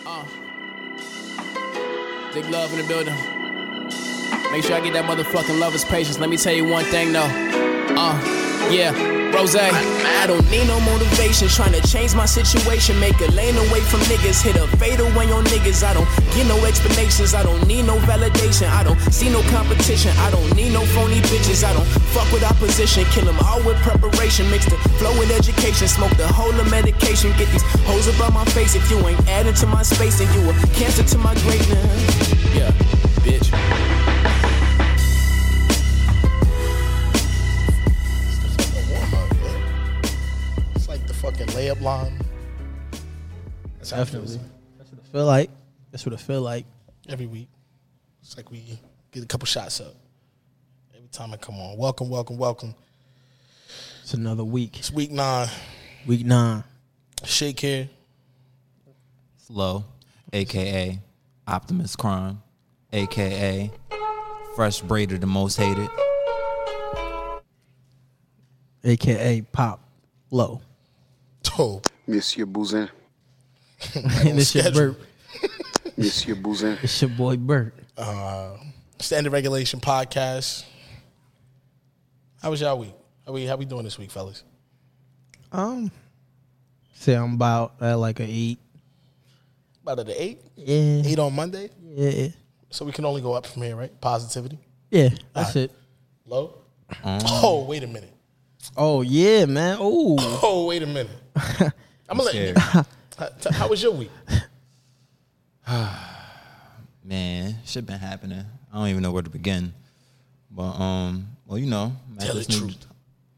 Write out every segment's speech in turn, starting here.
Big love in the building. Make sure I get that motherfucking lover's patience. Let me tell you one thing though. Yeah, Rose. I don't need no motivation. Trying to change my situation. Make a lane away from niggas. Hit a fade away on niggas. I don't get no explanations. I don't need no validation. I don't see no competition. I don't need no phony bitches. I don't fuck with opposition. Kill them all with preparation. Mix the flow with education. Smoke the whole of medication. Get these hoes above my face. If you ain't adding to my space, then you a cancer to my greatness. Yeah, bitch. Fucking layup line. That's how Definitely. That's what it feel like. That's what it feel like. Every week. It's like we get a couple shots up. Every time I come on. Welcome. It's another week. It's week 9. Week 9. Shake here. Slow, a.k.a. Optimus Crime, a.k.a. Fresh Braider, the most hated. A.K.A. Pop Low. Oh. Monsieur Bouzin. And it's your Bert. Monsieur Bouzin. It's your boy Bert. Standard Regulation Podcast. How was y'all week? How we doing this week, fellas? Say I'm about at like an 8. About at an 8? Yeah. 8 on Monday? Yeah. So we can only go up from here, right? Positivity. Yeah, that's it. Low? Oh, wait a minute. Oh, yeah, man. Oh, wait a minute. I'm going to let you. How was your week? Man, shit been happening. I don't even know where to begin. But, well, you know. I'm at Tell the this truth.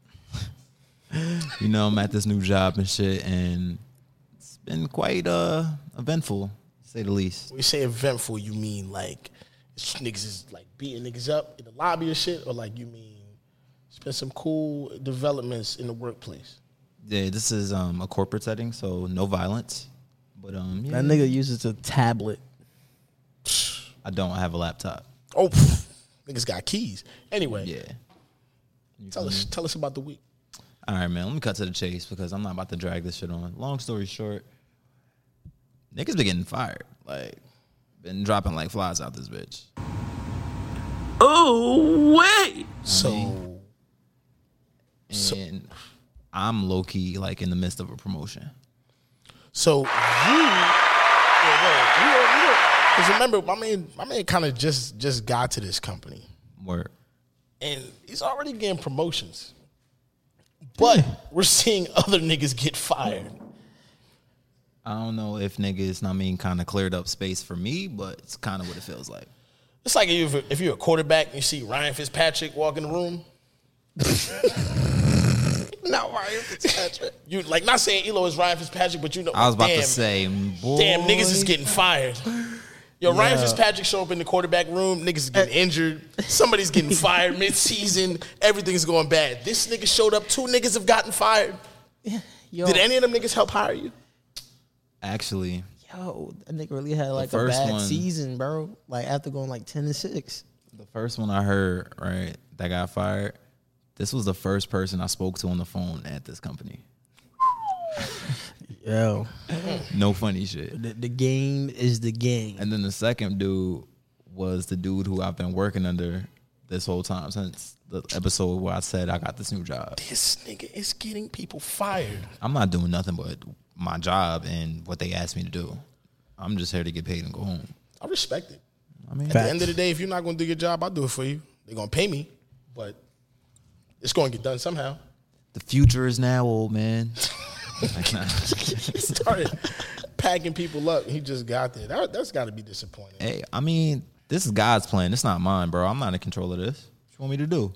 You know, I'm at this new job and shit, and it's been quite eventful, to say the least. When you say eventful, you mean like niggas is like beating niggas up in the lobby or shit? Or like you mean it's been some cool developments in the workplace? Yeah, this is a corporate setting, so no violence. But yeah, That nigga uses a tablet. I don't have a laptop. Oh, niggas got keys. Anyway, Yeah. tell us about the week. All right, man. Let me cut to the chase because I'm not about to drag this shit on. Long story short, niggas been getting fired. Like, been dropping like flies out this bitch. Oh, wait. So And I'm low key like in the midst of a promotion. because remember, my man kind of just got to this company, Word. and he's already getting promotions. But we're seeing other niggas get fired. I don't know if niggas, I mean, kind of cleared up space for me, but it's kind of what it feels like. It's like if you're a quarterback and you see Ryan Fitzpatrick walk in the room. Not Ryan Fitzpatrick. You like not saying Elo is Ryan Fitzpatrick, but you know. I was about to say, boy. Damn, niggas is getting fired. Yo, Ryan Fitzpatrick show up in the quarterback room, niggas is getting injured. Somebody's getting fired mid-season. Everything's going bad. This nigga showed up. 2 niggas have gotten fired. Yo, Did any of them niggas help hire you? Actually, that nigga really had like a first bad one- season, bro. Like after going like 10-6. the first one I heard, right, that got fired, this was the first person I spoke to on the phone at this company. Yo, No funny shit. the game is the game. And then the second dude was the dude who I've been working under this whole time since the episode where I said I got this new job. This nigga is getting people fired. I'm not doing nothing but my job and what they asked me to do. I'm just here to get paid and go home. I respect it. I mean, At the end of the day, if you're not going to do your job, I'll do it for you. They're going to pay me, but it's going to get done somehow. the future is now, old man. Like, nah. Started packing people up. He just got there. That's got to be disappointing. Hey, I mean, this is God's plan. It's not mine, bro. I'm not in control of this. What you want me to do?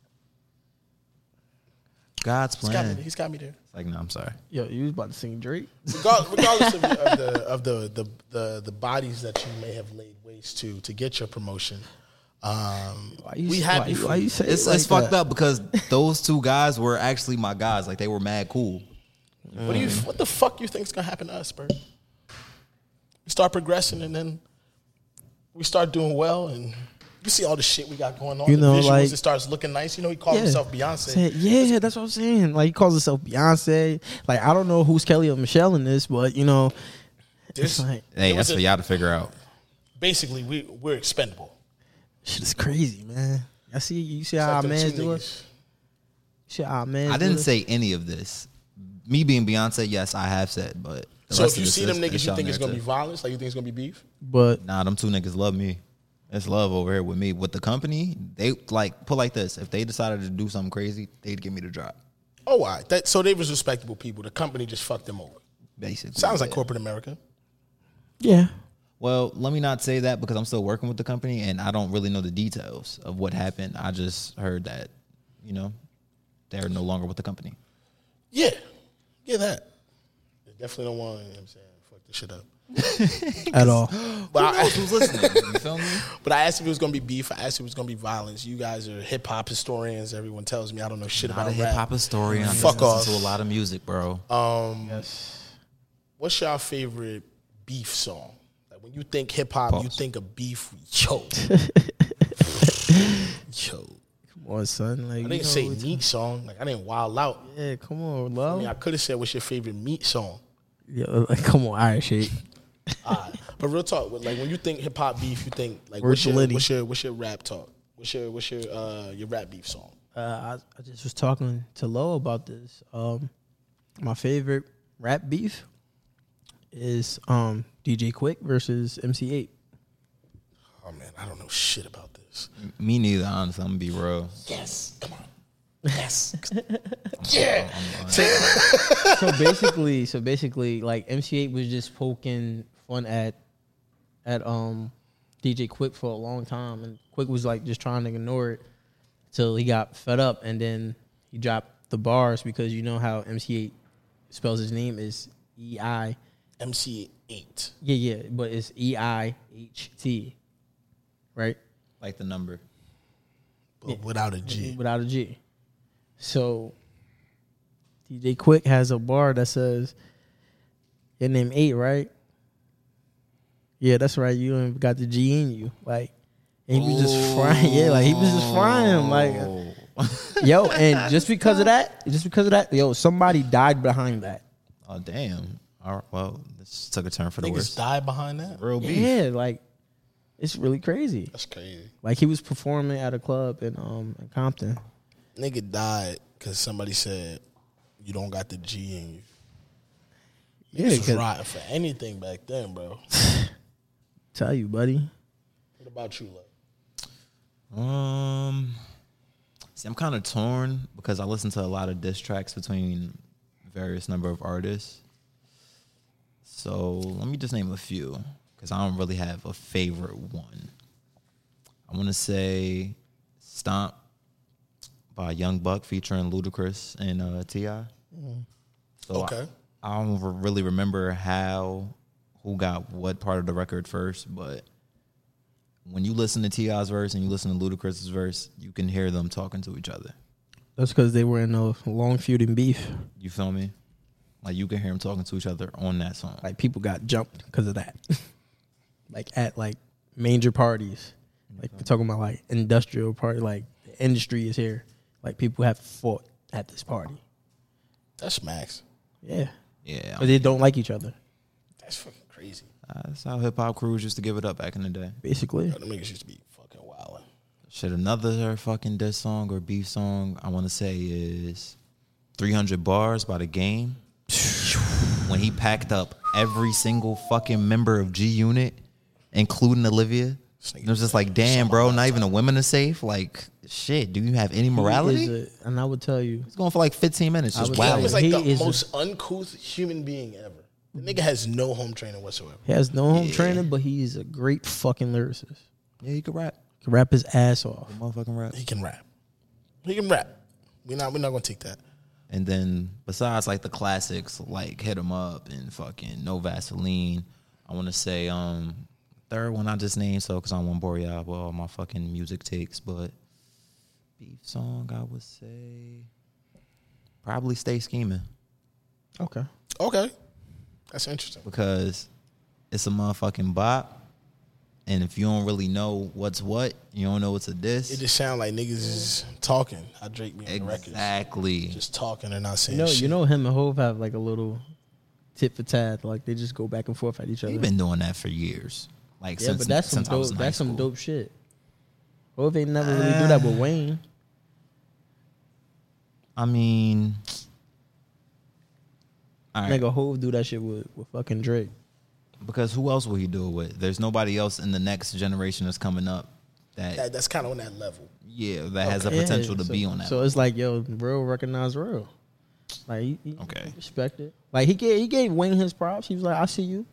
God's plan. He's got me there. It's like, no, I'm sorry. Yo, you was about to sing Drake? Regardless of the bodies that you may have laid waste to get your promotion. We happy for why you. you say It's it like fucked that? up because those two guys were actually my guys. Like, they were mad cool. What the fuck you think is gonna happen to us, Bert? We start progressing and then we start doing well, and you see all the shit we got going on. You know, the visuals, like- it starts looking nice. You know, he calls himself Beyonce. Yeah, that's what I'm saying. Like, he calls himself Beyonce. Like, I don't know who's Kelly or Michelle in this, but, you know, This Like, Hey, It was that's a- for y'all to figure out. basically we're expendable. shit is crazy, man. I see you see how Like our them man's two do it. niggas. See how our man's I do didn't it? say any of this. Me being Beyonce, yes, I have said, but the So rest if of you this see them is niggas, you y'all think it's gonna be narrative. violence? Like you think it's gonna be beef? But Nah, them two niggas love me. It's love over here with me. With the company, they like put like this. If they decided to do something crazy, they'd give me the drop. Oh, all right. So they was respectable people. The company just fucked them over. Basically, Sounds like yeah. corporate America. yeah, Well, let me not say that because I'm still working with the company and I don't really know the details of what happened. I just heard that, they're no longer with the company. Yeah. Yeah, that. They definitely don't want, you know what I'm saying, fuck this shit up. at all. But I, Who's listening? You feel me? but I asked if it was gonna be beef. I asked if it was gonna be violence. You guys are hip hop historians. Everyone tells me I don't know shit Not about a rap. hip hop historian. I Fuck just listen off. to a lot of music, bro. Yes. What's your favorite beef song? Like when you think hip hop, you Pause. think of beef. Yo, yo. Come on, son. Like I didn't say meat song. Like I didn't wild out. Yeah, come on, I love. mean, I could have said, "What's your favorite meat song?" Yeah, like, come on, all right, shit. Alright. But real talk, like when you think hip hop beef, you think like Word to Liddy. what's your rap talk? What's your rap beef song? I just was talking to Lo about this. My favorite rap beef is DJ Quick versus MC8. Oh man, I don't know shit about this. Me neither, honestly. I'm gonna be real. Yes, come on. Yes, yeah. So basically, like MC8 was just poking fun at DJ Quick for a long time, and Quick was like just trying to ignore it till he got fed up, and then he dropped the bars because you know how MC8 spells his name is E-I. MC8. Yeah, but it's E-I-H-T, right? Like the number. But without a G. Without a G. So DJ Quick has a bar that says, your name 8, right? Yeah, that's right. You ain't got the G in you. Like, and he was just frying. Yeah, like he was just frying him. Like, yo, and just because of that, yo, somebody died behind that. Oh damn. All right, well, this took a turn for the Niggas worse. died behind that. Real beef. Yeah, like it's really crazy. That's crazy. Like he was performing at a club in Compton. Nigga died because somebody said you don't got the G in you. Yeah, Niggas was 'cause- riding for anything back then, bro. Tell you, buddy. What about you, love? See, I'm kind of torn because I listen to a lot of diss tracks between various number of artists. So let me just name a few because I don't really have a favorite one. I want to say "Stomp" by Young Buck featuring Ludacris and T.I. So Okay. I don't really remember who got what part of the record first, but when you listen to T.I.'s verse and you listen to Ludacris's verse, you can hear them talking to each other. That's because they were in a long feuding beef. You feel me? Like you can hear them talking to each other on that song. Like people got jumped because of that. Like at like major parties. Like we're talking about like industrial party. Like the industry is here. Like people have fought at this party. That's Max. Yeah, Yeah, but they don't like each other. That's fucking crazy. that's how hip hop crews used to give it up back in the day. Basically, Them niggas used to be fucking wild. Shit, another fucking diss song or beef song I want to say is 300 Bars by The Game. When he packed up every single fucking member of G Unit, including Olivia, it was just like, damn, bro, not even the women are safe. Like, shit, do you have any morality? and I would tell you, It's going for like 15 minutes. Just would He Wow. wow. was like He the is a- most uncouth human being ever. The nigga has no home training whatsoever. he has no home training, but he's a great fucking lyricist. Yeah, he could rap. He can rap his ass off. Motherfucking rap. He can rap. He can rap. We're not gonna take that. And then besides like the classics like Hit 'Em Up and fucking No Vaseline, I want to say third one I just named so because I don't want to bore y'all with all my fucking music takes, but beef song I would say probably Stay Scheming Okay. Okay. That's interesting. because it's a motherfucking bop. And if you don't really know what's what, you don't know what's a It diss. just sound like niggas is talking. How Drake be on the records. Exactly. Just talking and not saying You shit. know him and Hove have like a little tit for tat. Like they just go back and forth at each other. He's been doing that for years. Like Yeah, since, but that's some since I was dope. in high That's some school. dope shit. Hov ain't never really do that with Wayne. I mean, all right. Nigga, Hov do that shit with fucking Drake. Because who else will he do it with? There's nobody else in the next generation that's coming up That's kind of on that level. that has the potential to be on that. So it's like, yo, real recognize real. Like, he Okay. respect it. Like he gave Wayne his props. He was like, I see you.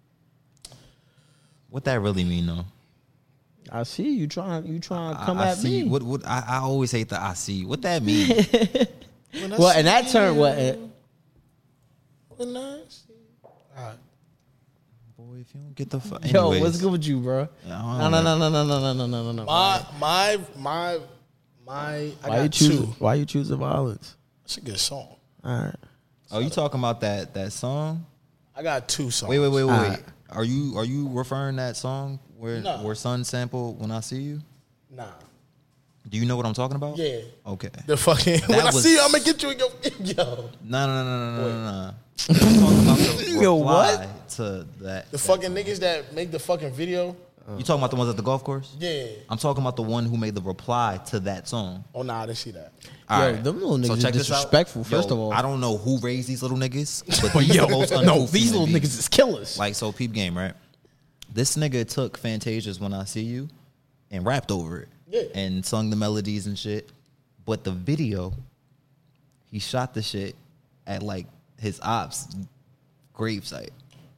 What that really mean though? I see you trying to come I at see. me. What I always hate the I see. What that mean? Well, and that term, what? When I see- All right. Boy, if you don't get the fuck. Yo, what's good with you, bro? I No. My I Why got you two. Why you choosing violence? That's a good song. All right. Oh, you talking about that song? I got two songs. Wait. Alright. Are you referring that song where No. where Sun sampled "When I See You"? Nah. Do you know what I'm talking about? Yeah. Okay. The fucking when I was- see you, I'm gonna get you in your yo. No. I'm talking about the Yo, reply what? to that. The fucking niggas that make the fucking video. You talking about the ones at the golf course? Yeah. I'm talking about the one who made the reply to that song. Oh nah, I didn't see that. All Yo, them little niggas is check this out. disrespectful, first Yo, of all. I don't know who raised these little niggas, but these are the most no, uncouth these human little beings. niggas is killers. Like, so peep game, right? This nigga took Fantasia's "When I See You" and rapped over it. Yeah. And sung the melodies and shit. But the video, he shot the shit at like his ops gravesite.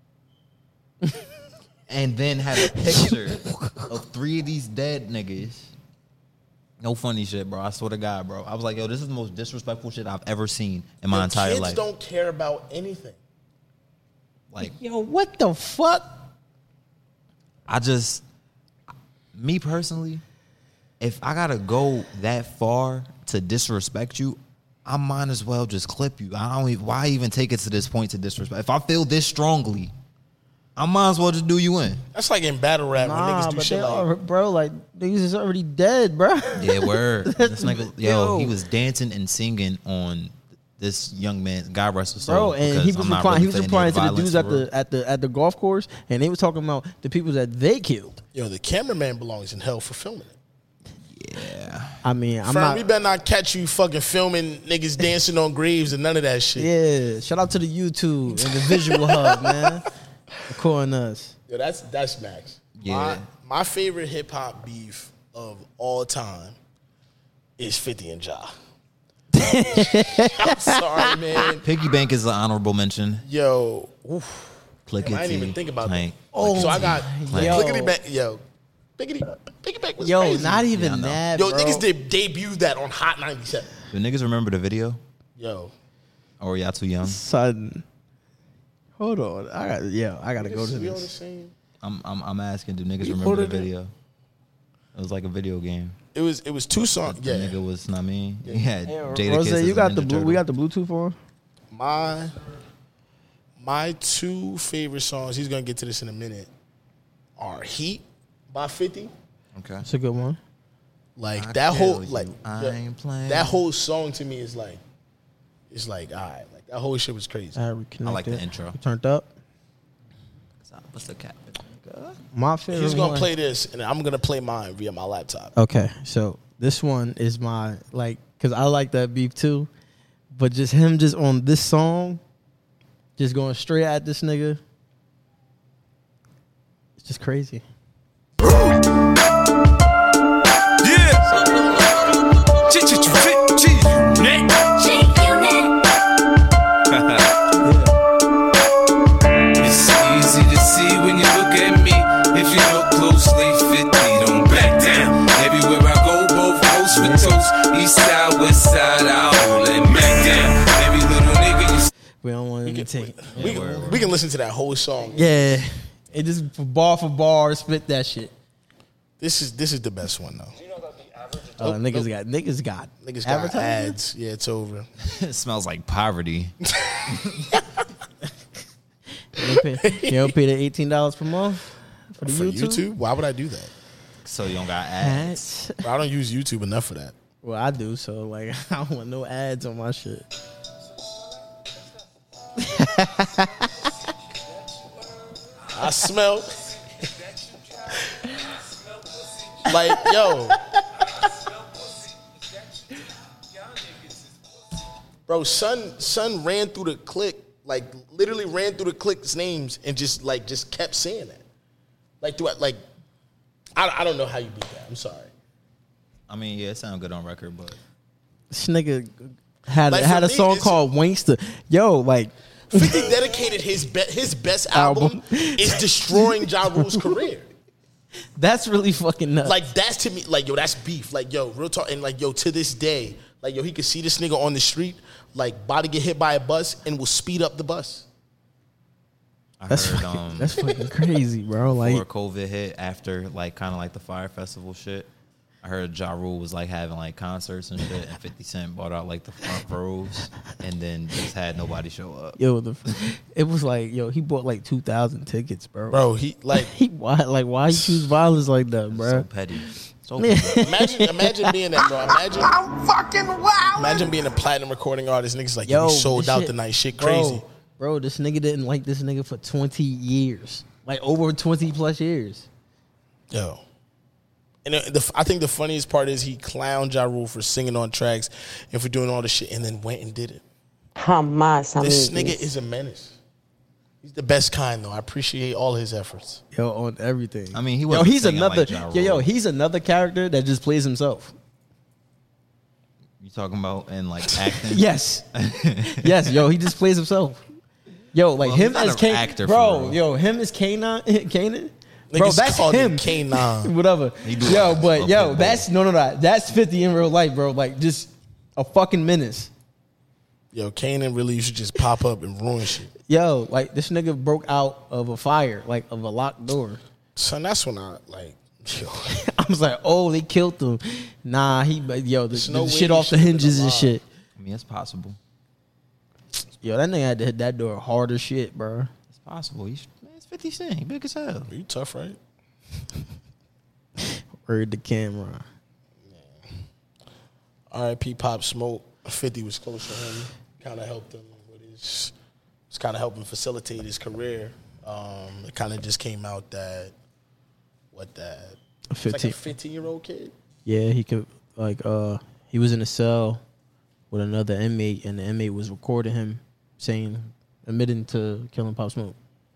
And then had a picture of 3 of these dead niggas. No funny shit, bro. I swear to God, bro. I was like, yo, this is the most disrespectful shit I've ever seen in my Them entire kids life. don't care about anything. Like, Yo, what the fuck? me personally, if I gotta go that far to disrespect you, I might as well just clip you. I don't even, why even take it to this point to disrespect? If I feel this strongly, I might as well just do you in. That's like in battle rap when Nah, niggas do but shit they like are, bro. Like niggas is already dead, bro. Yeah, word. This nigga, Yo. he was dancing and singing on this young man, God rest his soul. Bro, and he because was I'm not replying. really He was for any replying to the violence dudes for real. at the golf course, and they was talking about the people that they killed. yo, the cameraman belongs in hell for filming it. Yeah. I mean, I'm Fern, not. we better not catch you fucking filming niggas dancing on graves and none of that shit. Yeah, shout out to the YouTube and the Visual Hub, man, recording us. Yo, that's Max. Yeah. My favorite hip hop beef of all time is 50 and Ja. I'm sorry, man. Piggy Bank is an honorable mention. Yo, oof. Clickety. I didn't even think about Clank. that. Oh, so I got Yo. Clickety Bank. Yo, Piggy Bank was Yo, crazy. not even Yeah, I know. that, Yo, bro. niggas did debut that on Hot 97. Do niggas remember the video? Yo, Or y'all too young? Son, hold on. I gotta go to we all the this. same. I'm asking, do niggas remember ordered the it. video? It was like a video game. It was 2 songs. The Yeah, nigga was, not me. He had Jada Rose, Kiss you as got a the Ninja blue. Turtle. We got the Bluetooth on. my 2 favorite songs. He's gonna get to this in a minute. Are Heat by 50. Okay. That's a good one. Like I that whole tell you, like I the- ain't playing. that whole song to me is like, it's like, all right, like that whole shit was crazy. I reconnected. I like the intro. Turned up. What's the cap? My favorite. He's gonna one. play this, and I'm gonna play mine via my laptop. Okay, so this one is my because I like that beef too, but just him just on this song, just going straight at this nigga. It's just crazy. It's easy to see when you look at me. If you look closely, 50, don't back down. Everywhere I go, both coast with toast. East side, west side, I hold it back down. Every little nigga you We don't want to take. We can listen to that whole song. Yeah, it just for bar, spit that shit. This is the best one though. Niggas got Niggas got advertising? ads. Yeah, it's over. It smells like poverty. You don't pay the $18 per month for the For YouTube. YouTube, why would I do that? So you don't got ads. Ads. Bro, I don't use YouTube enough for that. Well, I do. So like, I don't want no ads on my shit. I smell. Like, yo. Bro, son ran through the clique, like literally ran through the clique's names and just kept saying that. Like I don't know how you beat that. I'm sorry. I mean, yeah, it sounds good on record, but This nigga had Like, had for a me, song it's- called Wankster. Yo, like 50 dedicated his best album is destroying Ja Rule's career. that's really fucking nuts. Like, that's to me, like, yo, that's beef. Like, yo, real talk. And, like, yo, to this day, like, yo, he could see this nigga on the street, like, about to get hit by a bus and will speed up the bus. I that's heard fucking, that's fucking crazy, bro. Like before COVID hit, after like kind of like the Fire Festival shit, I heard Ja Rule was like having like concerts and shit, and 50 Cent bought out like the front rows, and then just had nobody show up. yo, it was like yo, he bought like 2,000 tickets, bro. Bro, he, like, why you choose violence like that, bro? So petty. So petty. imagine being that, bro. Imagine being a platinum recording artist. Niggas like, yo, we sold this out shit- tonight. Shit crazy. Bro, this nigga didn't like this nigga for 20 years. Like over 20 plus years. Yo. And I think the funniest part is he clowned Ja Rule for singing on tracks and for doing all the shit and then went and did it. Jamás, This amigos. nigga is a menace. He's the best kind, though. I appreciate all his efforts. Yo, on everything. I mean, he yo, wasn't he's singing another like Ja Rule. yo, he's another character that just plays himself. You talking about and like acting? Yes. Yes, yo, he just plays himself. Yo, like Well, him he's not as an Kane. actor, for Bro, real. yo, him as Kanan. Bro, Niggas that's called him. Kanan. Whatever. He do Yo, like but a yo, pit that's bull. no. That's 50 in real life, bro. Like just a fucking menace. Yo, Kanan really used to just pop up and ruin shit. Yo, like this nigga broke out of a fire, like of a locked door. Son, that's when I, like, yo. I was like, oh, they killed him. Nah, the no way shit he off the should've been hinges and alive. shit. I mean, it's possible. Yo, that nigga had to hit that door hard as shit, bro. It's possible. Man, it's 50 Cent. He big as hell. You tough, right? Word the camera. R.I.P. Pop Smoke. 50 was close to him. Kind of helped him with his. It's kind of helping facilitate his career. It kind of just came out that it's like a 15-year-old kid. Yeah, he could he was in a cell with another inmate, and the inmate was recording him admitting to killing Pop Smoke.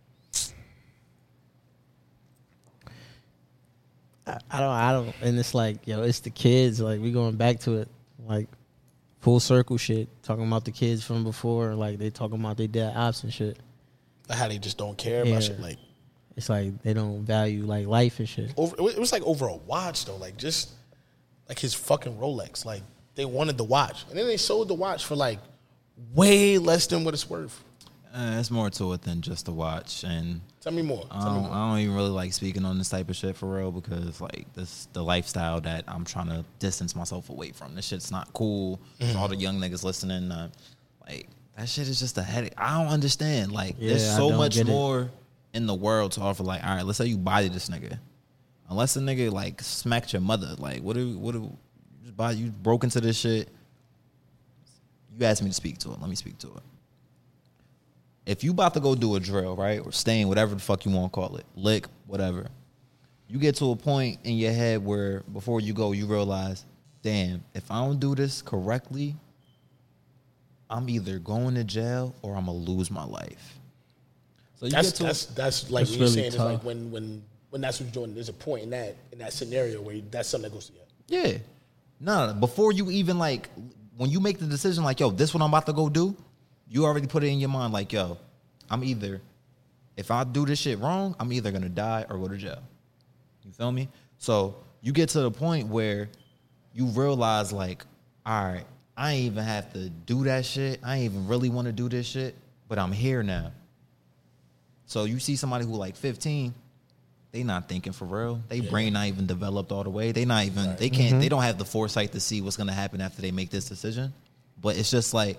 I don't, and it's like, yo, it's the kids. Like we going back to it, like full circle shit, talking about the kids from before, like they talking about their dad ops and shit. Like how they just don't care Yeah. about shit. Like It's like they don't value like life and shit. it was like over a watch though. Like just like his fucking Rolex. Like they wanted the watch, and then they sold the watch for like way less than what it's worth. It's more to it than just a watch, and Tell me more. I Tell me don't, more. I don't even really like speaking on this type of shit for real because like this the lifestyle that I'm trying to distance myself away from. This shit's not cool. For all the young niggas listening, like that shit is just a headache. I don't understand. Like Yeah, there's I so don't much get it. more in the world to offer. Like, all right, let's say you body this nigga. Unless the nigga like smacked your mother, like what do just buy you broke into this shit? You asked me to speak to it. Let me speak to it. If you about to go do a drill, right, or stain, whatever the fuck you want to call it, lick, whatever, you get to a point in your head where before you go, you realize, damn, if I don't do this correctly, I'm either going to jail or I'm gonna lose my life. So you That's get to that's like That's what you're really saying is like tough. when that's what you're doing. There's a point in that scenario where that's something that goes together. yeah, no, before you even like when you make the decision, like yo, this what I'm about to go do. You already put it in your mind, like, yo, I'm either, if I do this shit wrong, I'm either gonna die or go to jail. You feel me? So you get to the point where you realize, like, all right, I ain't even have to do that shit. I ain't even really want to do this shit, but I'm here now. So you see somebody who like 15, they not thinking for real. They brain not even developed all the way. They not even, they can't, they don't have the foresight to see what's gonna happen after they make this decision. But it's just like,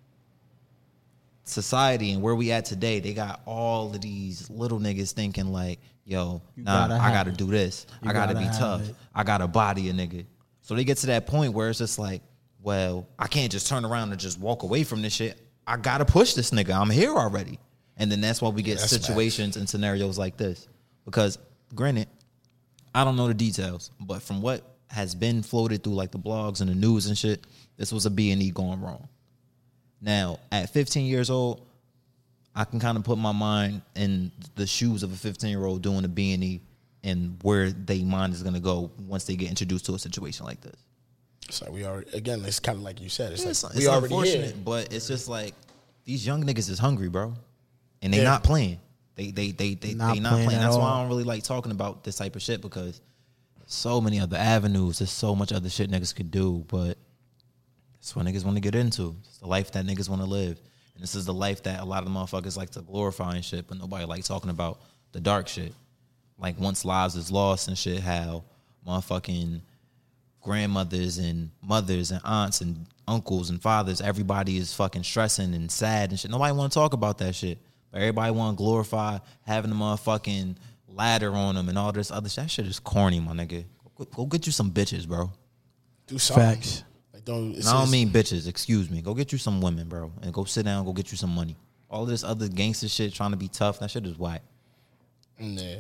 society and where we at today, they got all of these little niggas thinking like, yo, nah, gotta I have gotta it. do this. You I gotta be gotta have tough. it. I gotta body a nigga. So they get to that point where it's just like, well, I can't just turn around and just walk away from this shit. I gotta push this nigga. I'm here already. And then that's why we get That's situations and scenarios like this. Because granted, I don't know the details, but from what has been floated through like the blogs and the news and shit, this was a B&E going wrong. Now, at 15 years old, I can kind of put my mind in the shoes of a 15-year-old doing a B&E and where their mind is going to go once they get introduced to a situation like this. So we already, again, it's kind of like you said. It's It's like we already unfortunate, here. but it's just like these young niggas is hungry, bro, and they not playing. They not playing. That's why I don't really like talking about this type of shit because so many other avenues. There's so much other shit niggas could do, but that's what niggas want to get into. It's the life that niggas want to live, and this is the life that a lot of motherfuckers like to glorify and shit, but nobody like talking about the dark shit. Like once lives is lost and shit, how motherfucking grandmothers and mothers and aunts and uncles and fathers, everybody is fucking stressing and sad and shit. Nobody want to talk about that shit. But everybody want to glorify having the motherfucking ladder on them and all this other shit. That shit is corny, my nigga. Go get you some bitches, bro. Do something. Facts. Like don't. And I don't mean bitches, excuse me. Go get you some women, bro. And go sit down, go get you some money. All of this other gangster shit trying to be tough, that shit is whack. Yeah.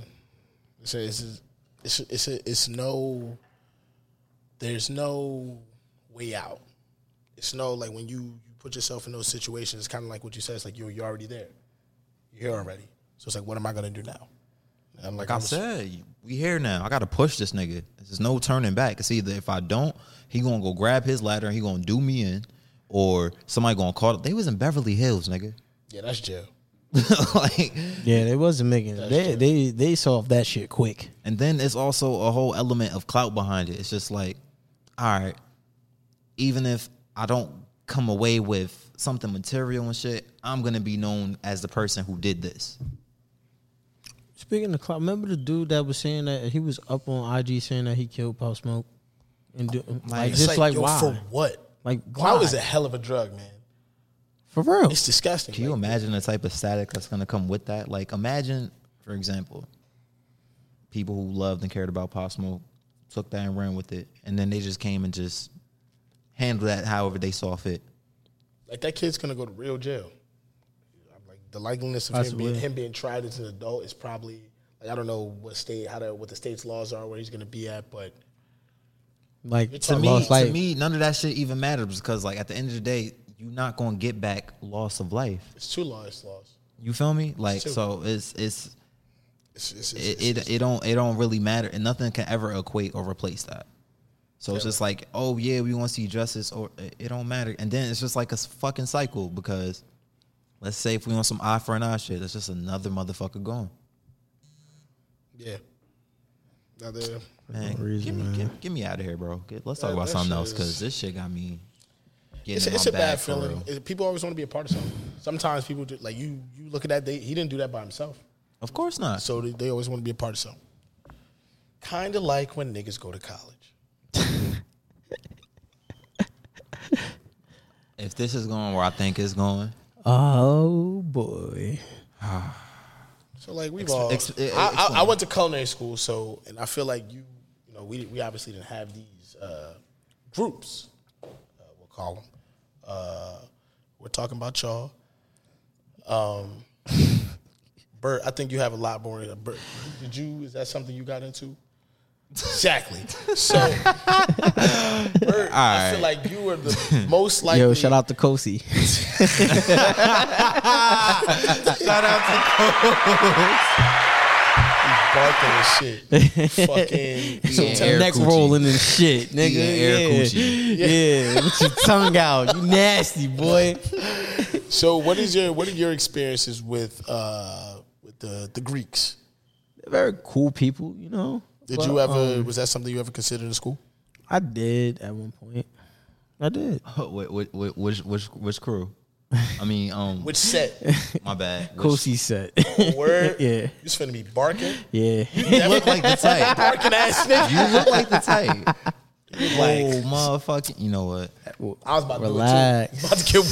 It's no. There's no way out. It's no, like when you put yourself in those situations, it's kind of like what you said. It's like you're already there. You're here already. So it's like, what am I going to do now? And I'm Like I said, we here now. I got to push this nigga. There's no turning back. It's either if I don't, he going to go grab his ladder and he going to do me in, or somebody going to call it. They was in Beverly Hills, nigga. Yeah, that's jail. Like, Yeah, they wasn't making it. They solved that shit quick. and then it's also a whole element of clout behind it. It's just like, all right, even if I don't come away with something material and shit, I'm going to be known as the person who did this. Speaking of clout, remember the dude that was saying that he was up on IG saying that he killed Pop Smoke, and like It's just like yo, why? for what? Like Clout why? is a hell of a drug, man. For real? It's disgusting. Can you Like, imagine the type of static that's going to come with that? Like, imagine, for example, people who loved and cared about Pop Smoke took that and ran with it, and then they just came and just handled that however they saw fit. Like that kid's gonna go to real jail. I'm like the likeliness of Possibly. him being tried as an adult is probably like I don't know what the state's laws are where he's gonna be at, but Like To lost To me, none of that shit even matters because, like, at the end of the day, you're not going to get back loss of life. it's too laws. You feel me? Like, True. so It's it don't really matter, and nothing can ever equate or replace that. So it's just like, oh yeah, we want to see justice, or it don't matter, and then it's just like a fucking cycle because, let's say if we want some eye for an eye shit, it's just another motherfucker gone. yeah. Another Man, reason, get me out of here, bro. Let's talk That- about that something shit else is- because this shit got me. it's Getting a bad for feeling. real. People always want to be a part of something. Sometimes people do, like you look at that. He didn't do that by himself, Of course not. so they always want to be a part of something. Kind of like when niggas go to college. If this is going where I think it's going, oh boy. So like we've explain. I went to culinary school, so and I feel like we obviously didn't have these groups. We'll call them. We're talking about y'all. Bert, I think you have a lot more. Bert, is that something you got into? Exactly. So, Bert, I feel like you were the most likely. Yo, shout out to Kosi. shout out barking and shit. Fucking Air Next coochie. rolling and shit, nigga. Eating air coochie. Yeah, with your tongue out. You nasty boy. So, what are your experiences with the Greeks? They're very cool people, you know. Did But, you ever? Was that something you ever considered in school? I did at one point. I did. Which crew? I mean, Which set? my bad. Kosi set. Word? Yeah. You just finna be barking? Yeah. You look like the type. Barking ass nigga. You look like the type. Like, Oh, motherfucking. You know what? I was about to Relax. do it too. About to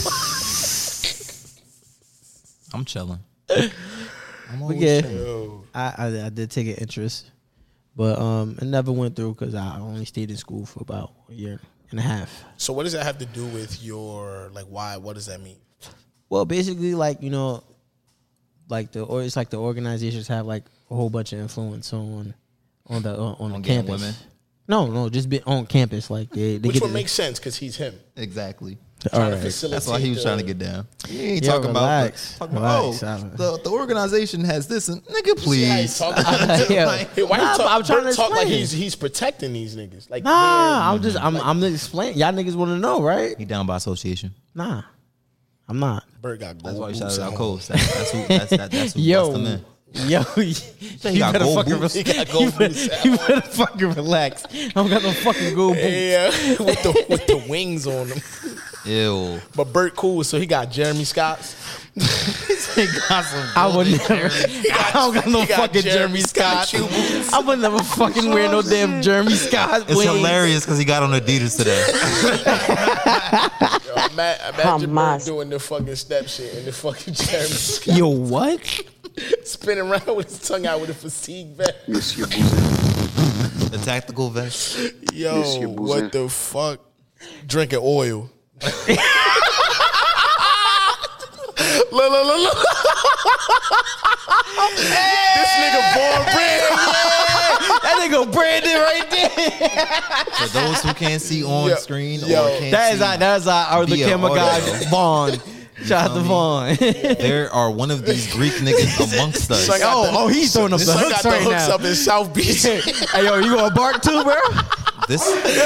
get I'm chilling. I'm But always yeah, chilling. Yo. I did take an interest, but it never went through because I only stayed in school for about a year and a half. So what does that have to do with your like? Why? What does that mean? Well, basically, like, you know, like it's like the organizations have like a whole bunch of influence on the getting campus. women? No, just be on campus. Like they Which get would make sense because he's him. Exactly. all Trying to right. facilitate. That's why he was the- trying to get down. He ain't Yo, talking relax. about, the organization has this, and nigga, See how he's please. talking? Yeah. Hey, why Nah, you but I'm trying to talk like explain. he's protecting these niggas? Like Nah, I'm explaining. Y'all niggas want to know, right? He down by association. Nah, I'm not. Bird got gold That's why he boots shouted at out home. Coast. That's who Yo, bust him in. yo, he you got better gold fucking boots. He got gold boots at you better fucking relax. I don't got no fucking gold boots. Yeah, with the wings on them. Ew. But Bert cool, so he got Jeremy Scott's. He got some I would never. I don't got no he got fucking Jeremy Jeremy Scott. Scott shoe boots. I would never fucking wear no damn Jeremy Scott. It's hilarious because he got on Adidas today. Yo, imagine Bert doing the fucking step shit and the fucking Jeremy Scott Yo, what? spinning around with his tongue out with a fatigue vest. Monsieur Bouzin. The tactical vest. Yo, Monsieur Bouzin. what the fuck? Drinking oil. Look. This nigga born bread. That nigga Brandon right there. For those who can't see on Yo, screen yo. or can't That is see, our the via camera audio. guy Vaughn. Shout out to Vaughn. there are one of these Greek niggas amongst us. Son got the- He's throwing up the Son hooks got the right hooks now. up in South Beach. Hey yo, you gonna bark too, bro? This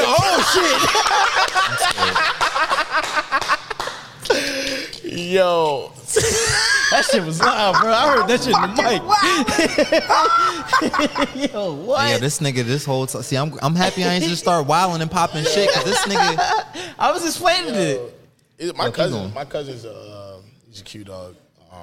Yo. That shit was loud, bro. I heard that shit in the mic. Yo, what? yeah, this nigga, this whole time. See, I'm happy I ain't just start wilding and popping shit. Cause this nigga, I was explaining it. My keep going. cousin's he's a cute dog.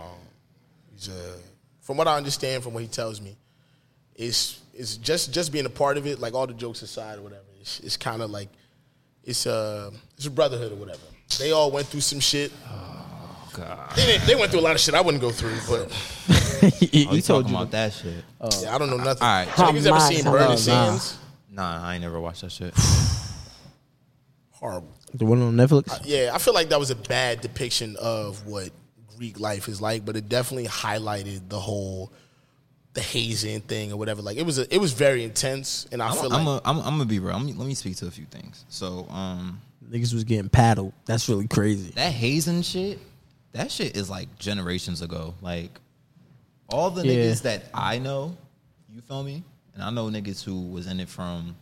From what I understand, from what he tells me, it's just being a part of it. Like all the jokes aside or whatever, it's kind of like it's a brotherhood or whatever. They all went through some shit. oh god, They went through a lot of shit I wouldn't go through, but he told you about that shit. yeah, I don't know nothing. All right. So niggas ever seen Burning Sands? Nah, I ain't never watched that shit. Horrible. The one on Netflix? Yeah, I feel like that was a bad depiction of what Greek life is like, but it definitely highlighted the hazing thing or whatever. Like it was very intense, and I feel like I'm gonna be real. Let me speak to a few things. So, Niggas was getting paddled. That's really crazy. that hazing shit, that shit is like generations ago. Like all the Yeah. niggas that I know, you feel me? And I know niggas who was in it from.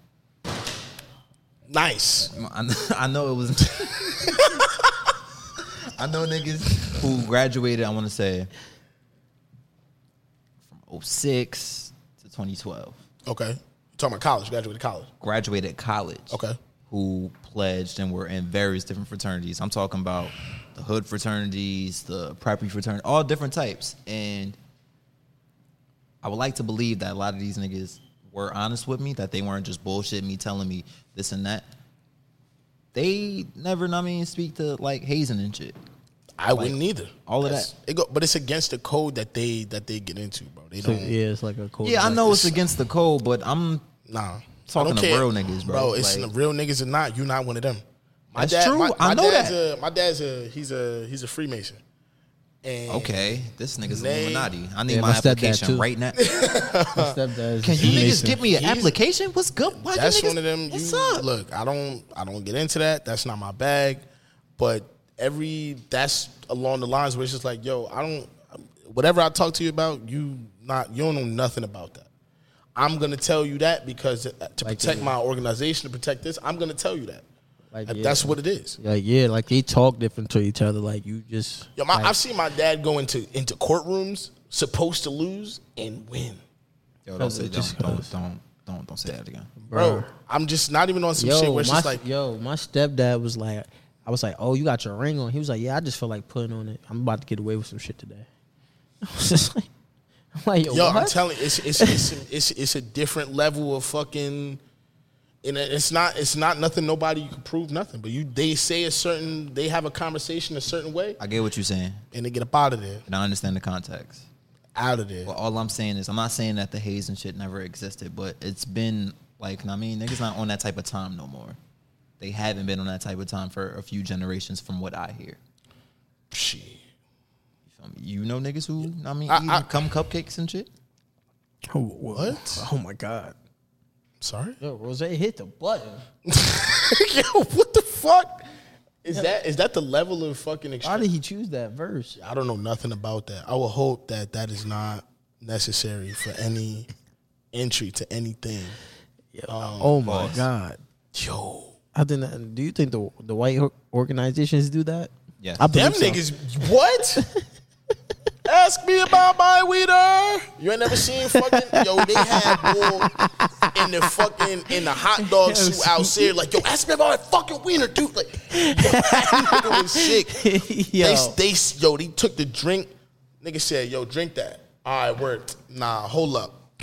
nice. I know it was. I know niggas who graduated. I want to say from 06 to 2012. Okay, talking about college, graduated college. Graduated college. Okay. Who pledged and were in various different fraternities. I'm talking about the hood fraternities, the preppy fraternity, all different types. And I would like to believe that a lot of these niggas were honest with me, that they weren't just bullshit me, telling me this and that. They never, speak to like hazing and shit. I wouldn't either. all of but it's against the code that they get into, bro. They So, don't. yeah, it's like a code. Yeah, I know it's against the code, but I'm Nah. Talking I don't to care. real niggas, bro. It's Like- real niggas or not. You're not one of them. My That's true. I know that. My dad's he's a Freemason. And okay. This nigga's They- Illuminati. I need Yeah, my my stepdad application too. right now. Stepdad's Can you niggas Mason. get me an He's- application? What's good? Why you That's niggas- one of them. What's You up? look. I don't get into that. That's not my bag. But that's along the lines where it's just like, yo, whatever I talk to you about, you don't know nothing about that. I'm gonna tell you that because to protect my organization, to protect this, I'm gonna tell you that. Like, That's what it is. like they talk different to each other. Like you just. Yo, I've seen my dad go into courtrooms supposed to lose and win. Yo, Don't say that again. Bro, I'm just not even on some shit where it's just like, my stepdad was like, I was like, oh, you got your ring on? He was like, yeah, I just feel like putting on it. I'm about to get away with some shit today. I was just like, I'm like, yo, yo, what? I'm telling you, it's a different level of fucking. And it's not nothing. Nobody you can prove nothing. But they have a conversation a certain way, I get what you're saying, and they get up out of there, and I understand the context. out of there. Well, all I'm saying is, I'm not saying that the haze and shit never existed, but it's been like, niggas not on that type of time no more. They haven't been on that type of time for a few generations, from what I hear. Shit. You know niggas who, I mean, I- eat cum cupcakes and shit? What? Oh my god. Sorry? Yo, Rose hit the button. Yo, what the fuck? Is that the level of fucking Why extreme? did he choose that verse? I don't know nothing about that. I will hope that that is not necessary for any entry to anything. Oh my god. Yo. I think that, do you think the white organizations do that? Yes. I Them believe so. niggas, what? Ask me about my wiener. You ain't never seen fucking, yo, they had war in the hot dog suit outside. Like, yo, ask me about my fucking wiener, dude. Like, that nigga was sick. Yo. They took the drink. Nigga said, yo, drink that. All right, word. Nah, hold up.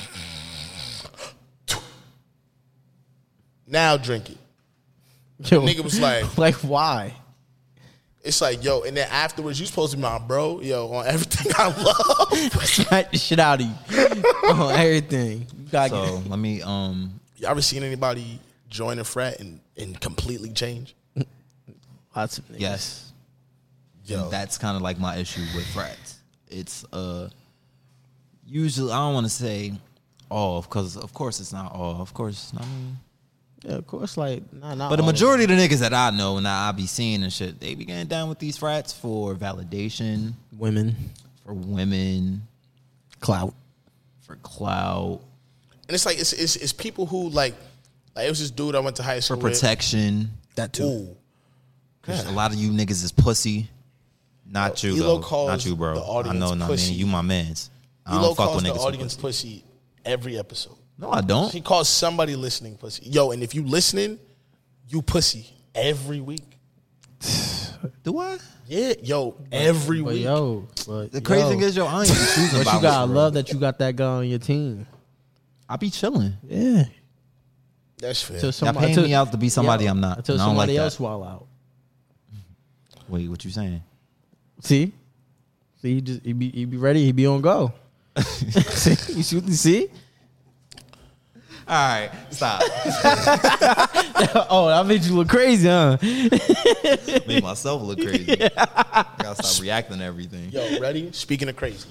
Now drink it. Yo, Nigga was like, why? it's like, yo, and then afterwards, you supposed to be my bro, yo, on everything I love. Smack the shit out of you on everything. You gotta Oh, So let me, You ever seen anybody join a frat and completely change? get lots of niggas. yes. Yo, And that's kind of like my issue with frats. It's usually, I don't want to say all, because of course it's not all. Of course, I mean, Yeah, of course, like not but the all of majority of the niggas that I know and that I be seeing and shit, they be getting down with these frats for validation, them. Women, for women, clout. for clout, and it's like it's people who like it was this dude I went to high for school with. protection. That too. Ooh. 'Cause a lot of you niggas is pussy. Not you, Elo though. calls Not you, bro. the I audience know, not pussy. me. You my mans. I Elo don't fuck calls with the niggas. audience Pussy. pussy every episode. No, I don't. He calls somebody listening pussy. Yo, and if you listening, you pussy every week. Do I? Yeah, yo, every But week. The crazy thing is, yo, I ain't even choosing but you violence, gotta bro. love that you got that guy on your team. I be chilling. Yeah. That's fair. Till Y'all paying me out to be somebody Yo, I'm not. Until and I don't somebody like else that. wall out. Wait, what you saying? See, he be ready. He be on go. See, you see? All right, stop. Oh, that made you look crazy, huh? Make myself look crazy. I gotta stop reacting to everything. Yo, ready? Speaking of crazy,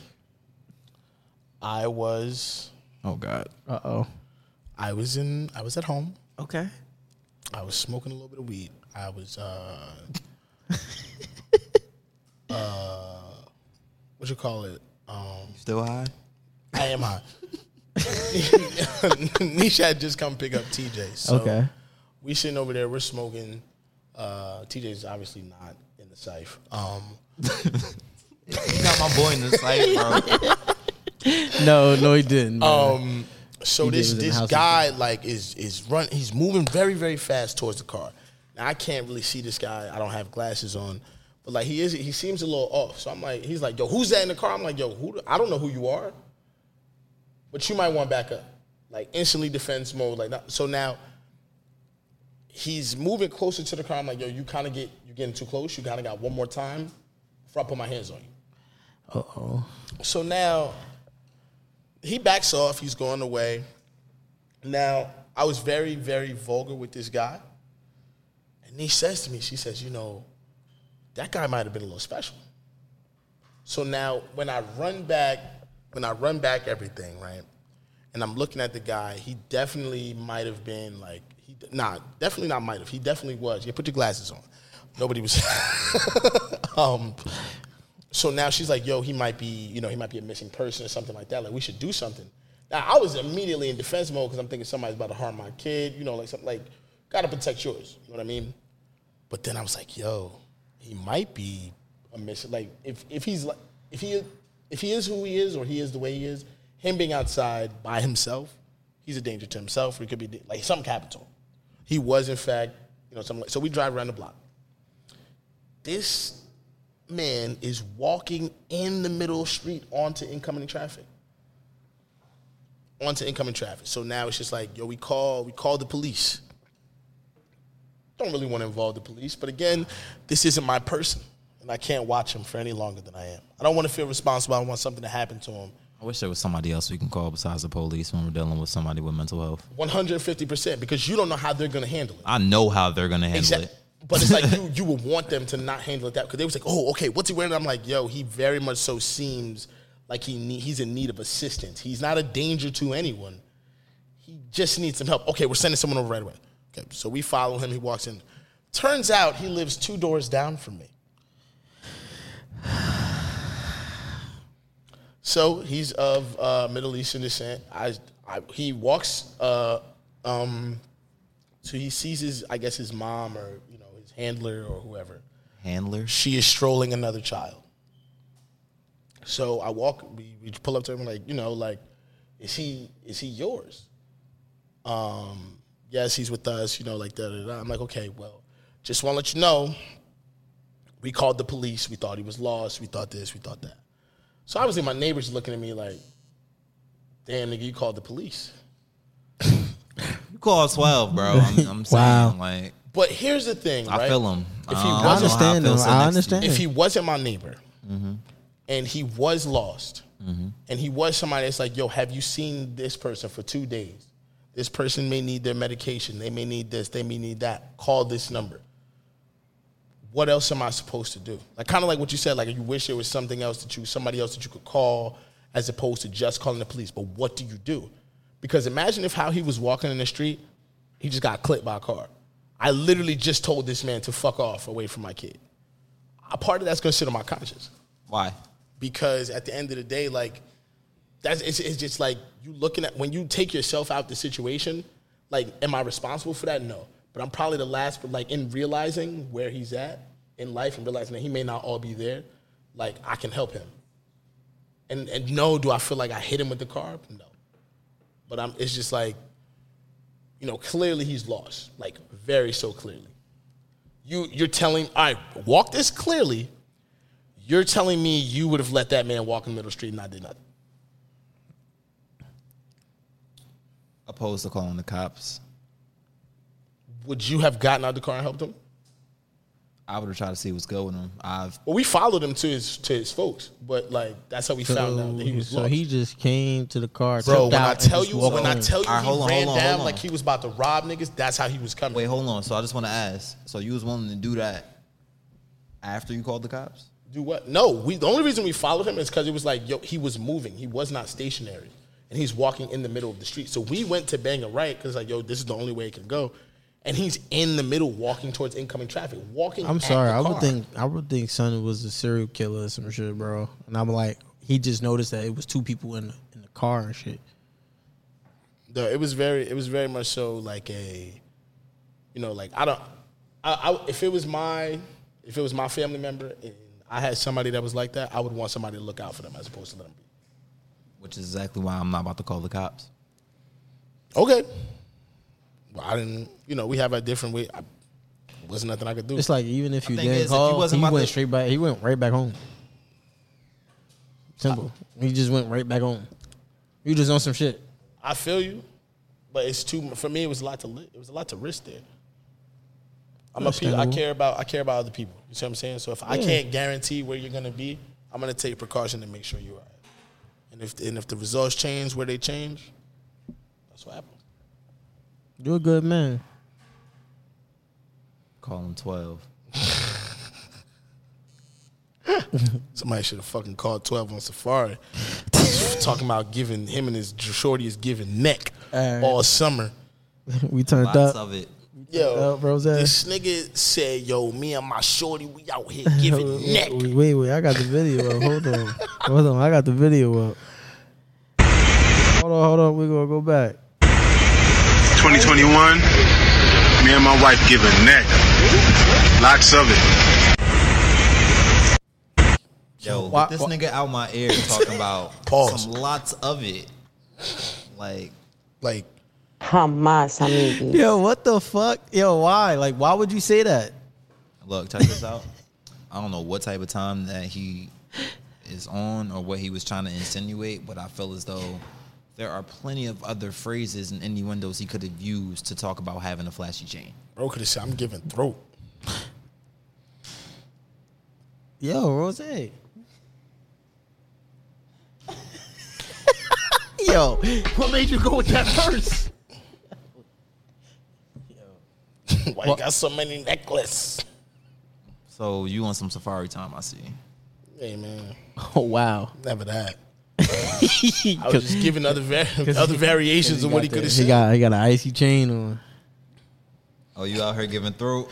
I was Oh God. I was at home. Okay. I was smoking a little bit of weed. I was what you call it? Still high? I am high. Nisha had just come pick up TJ. So Okay. we sitting over there, we're smoking. TJ's obviously not in the safe. You got my boy in the sight, bro. No, he didn't. man. So TJ was in the this house guy like is run. He's moving very, very fast towards the car. Now I can't really see this guy. I don't have glasses on, but like he seems a little off. So I'm like, he's like, yo, who's that in the car? I'm like, yo, I don't know who you are, but you might want back up. Like instantly defense mode. Like that. So now he's moving closer to the car. I'm like, yo, you're getting too close. You kind of got one more time before I put my hands on you. Uh-oh. So now he backs off. He's going away. Now I was very, very vulgar with this guy. And he says to me, she says, you know, that guy might have been a little special. So now when I run back everything, right, and I'm looking at the guy, he definitely might have been like, definitely not might have. He definitely was. Yeah, put your glasses on. Nobody was. So now she's like, yo, he might be a missing person or something like that. Like, we should do something. Now, I was immediately in defense mode because I'm thinking somebody's about to harm my kid, like something like, gotta protect yours. You know what I mean? But then I was like, yo, he might be a missing. Like, if he is who he is or he is the way he is, him being outside by himself, he's a danger to himself, or he could be like something happened to him. He was, in fact, something like. So we drive around the block. This man is walking in the middle of the street onto incoming traffic. So now it's just like, yo, we call the police. Don't really want to involve the police, but again, this isn't my person, and I can't watch him for any longer than I am. I don't want to feel responsible. I don't want something to happen to him. I wish there was somebody else we can call besides the police when we're dealing with somebody with mental health. 150%, because you don't know how they're going to handle it. I know how they're gonna handle it. But it's like you would want them to not handle it that, because they was like, oh, okay, what's he wearing? I'm like, yo, he very much so seems like he's in need of assistance. He's not a danger to anyone. He just needs some help. Okay, we're sending someone over right away. Okay, so we follow him. He walks in. Turns out he lives 2 doors down from me. So he's of Middle Eastern descent. He walks. So he sees his mom or his handler or whoever. Handler. She is strolling another child. So I walk. We pull up to him like, is he yours? Yes, he's with us. Like that. I'm like, okay, well, just want to let you know. We called the police. We thought he was lost. We thought this. We thought that. So obviously my neighbors looking at me like, damn, nigga, you called the police. You call 12, bro. I'm saying, Wow. like. But here's the thing, right? I feel him. If he I understand him. I understand. If he wasn't my neighbor, and he was lost, and he was somebody that's like, yo, have you seen this person for 2 days? This person may need their medication. They may need this. They may need that. Call this number. What else am I supposed to do? Like, kind of like what you said, like you wish there was somebody else that you could call as opposed to just calling the police. But what do you do? Because imagine if how he was walking in the street, he just got clipped by a car. I literally just told this man to fuck off away from my kid. A part of that's going to sit on my conscience. Why? Because at the end of the day, like, it's just like you looking at, when you take yourself out the situation, like, am I responsible for that? No. But I'm probably the last, but like in realizing where he's at in life and realizing that he may not all be there, like I can help him. And no, do I feel like I hit him with the car? No. But it's just like, clearly he's lost, like very so clearly. You're telling, all right, walk this clearly. You're telling me you would have let that man walk in the middle of the street and I did nothing. Opposed to calling the cops. Would you have gotten out of the car and helped him? I would have tried to see what's good with him. Well, we followed him to his folks, but like that's how we found out that he was lost. So he just came to the car. Bro, when I tell you, he ran down like he was about to rob niggas, that's how he was coming. Wait, hold on. So I just want to ask. So you was willing to do that after you called the cops? Do what? No, the only reason we followed him is because it was like, yo, he was moving. He was not stationary, and he's walking in the middle of the street. So we went to bang a right because like, yo, this is the only way it can go. And he's in the middle walking towards incoming traffic. I'm sorry. I would think Sonny was a serial killer or some shit, bro. And I'm like, he just noticed that it was 2 people in the car and shit. No, it was very much so like a, like if it was my family member and I had somebody that was like that, I would want somebody to look out for them as opposed to let them be. Which is exactly why I'm not about to call the cops. Okay. I didn't, we have a different way. Wasn't nothing I could do. It's like even if you didn't call, he went straight back. He went right back home. Simple. He just went right back home. You just on some shit. I feel you, but it's too. For me, it was a lot to risk there. I care about other people. You see what I'm saying? So if I can't guarantee where you're gonna be, I'm gonna take precaution to make sure you're all right. And if the results change where they change, that's what happens. You're a good man. Call him 12. Somebody should have fucking called 12 on Safari. Talking about giving him and his shorty is giving neck all summer. We turned Lots up. of it. Yo, Rose. this nigga said, yo, me and my shorty, we out here giving neck. Wait, I got the video up. Hold on, I got the video up. Hold on, we're gonna go back. 2021, me and my wife giving neck. Lots of it. Yo, get this nigga out my ear talking about some lots of it. Like Jamás, amigos. Yo, what the fuck? Yo, why? Like, why would you say that? Look, check this out. I don't know what type of time that he is on or what he was trying to insinuate, but I feel as though there are plenty of other phrases and innuendos he could have used to talk about having a flashy chain. Bro could have said, I'm giving throat. Yo, Rose. Yo, what made you go with that verse? Why you got so many necklaces? So you want some safari time? I see. Hey man, Oh wow. never that. I was just giving other variations of what he could have He said. got an icy chain on. Oh, you out here giving throat?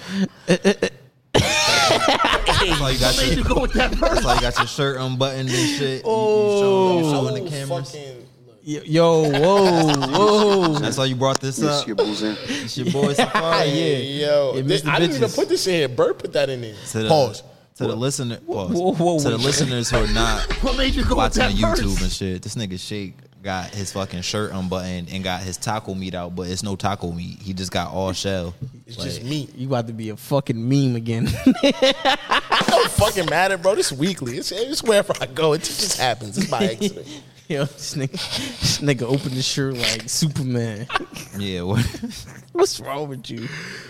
That's why you got your, go with that that's why you got your shirt unbuttoned and shit. You showing the cameras. Fucking, Yo, whoa. That's why you brought this up. It's your boy Safari. yo, Yeah, this, Mr. I didn't even Bitches. put this in here. Bert put that in there. To the, Pause. To the listener, pause. Whoa. To the listeners who are not What made you go watching on with that YouTube first? and shit, this nigga Shake got his fucking shirt unbuttoned and got his taco meat out, but it's no taco meat. He just got all shell. It's just meat. You about to be a fucking meme again. It don't fucking matter, bro. This weekly. It's wherever I go. It just happens. It's by accident. Yo, this nigga opened his shirt like Superman. Yeah, what? What's wrong with you?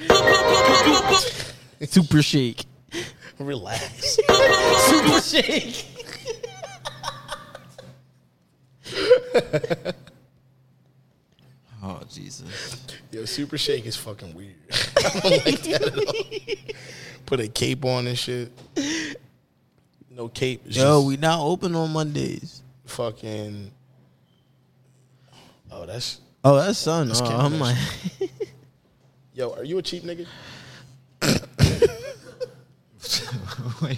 Super Shake. Relax. Super Shake. Oh Jesus! Yo, Super Shake is fucking weird. I don't like that at all. Put a cape on and shit. No cape. It's Yo, just we now open on Mondays. fucking. Oh, that's. Oh, that's son. That's Oh, Kim I'm like, Yo, are you a cheap nigga? Wait.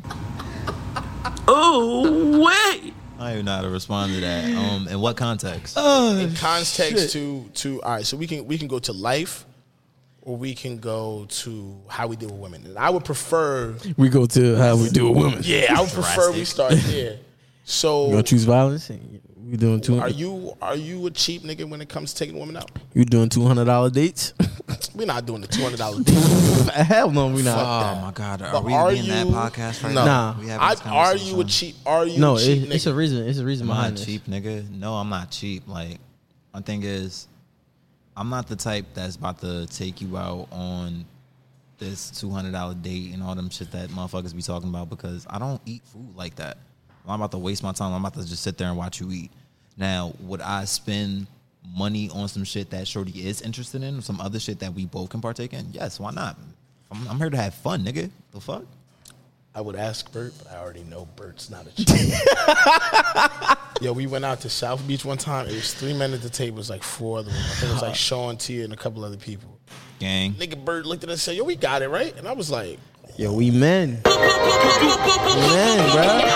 oh wait. I don't even know how to respond to that. In what context? In context to all right, so we can go to life, or we can go to how we deal with women. And I would prefer. We go to how we do with women. Yeah, I would prefer we start there. So, You gonna choose violence? We doing are $200. you a cheap nigga when it comes to taking women out? You doing $200 dates? We're not doing the $200 deal. Hell no, we not. Oh my God! Are But we are in that you- podcast right No. now? Nah. We having this Are conversation? you a cheap? Are you No, a cheap it's a nigga? reason. It's a reason Am I a behind this. cheap nigga? No, I'm not cheap. Like, my thing is, I'm not the type that's about to take you out on this $200 date and all them shit that motherfuckers be talking about, because I don't eat food like that. I'm about to waste my time. I'm about to just sit there and watch you eat. Now, would I spend money on some shit that Shorty is interested in, or some other shit that we both can partake in? Yes, why not? I'm here to have fun, nigga. The fuck? I would ask Bert, but I already know Bert's not a cheap. Yo, we went out to South Beach one time. It was 3 men at the table. It was like 4 other women. I think it was like Sean, Tia, and a couple other people. Gang. Nigga Bert looked at us and said, yo, we got it, right? And I was like, Yo, we men. We men,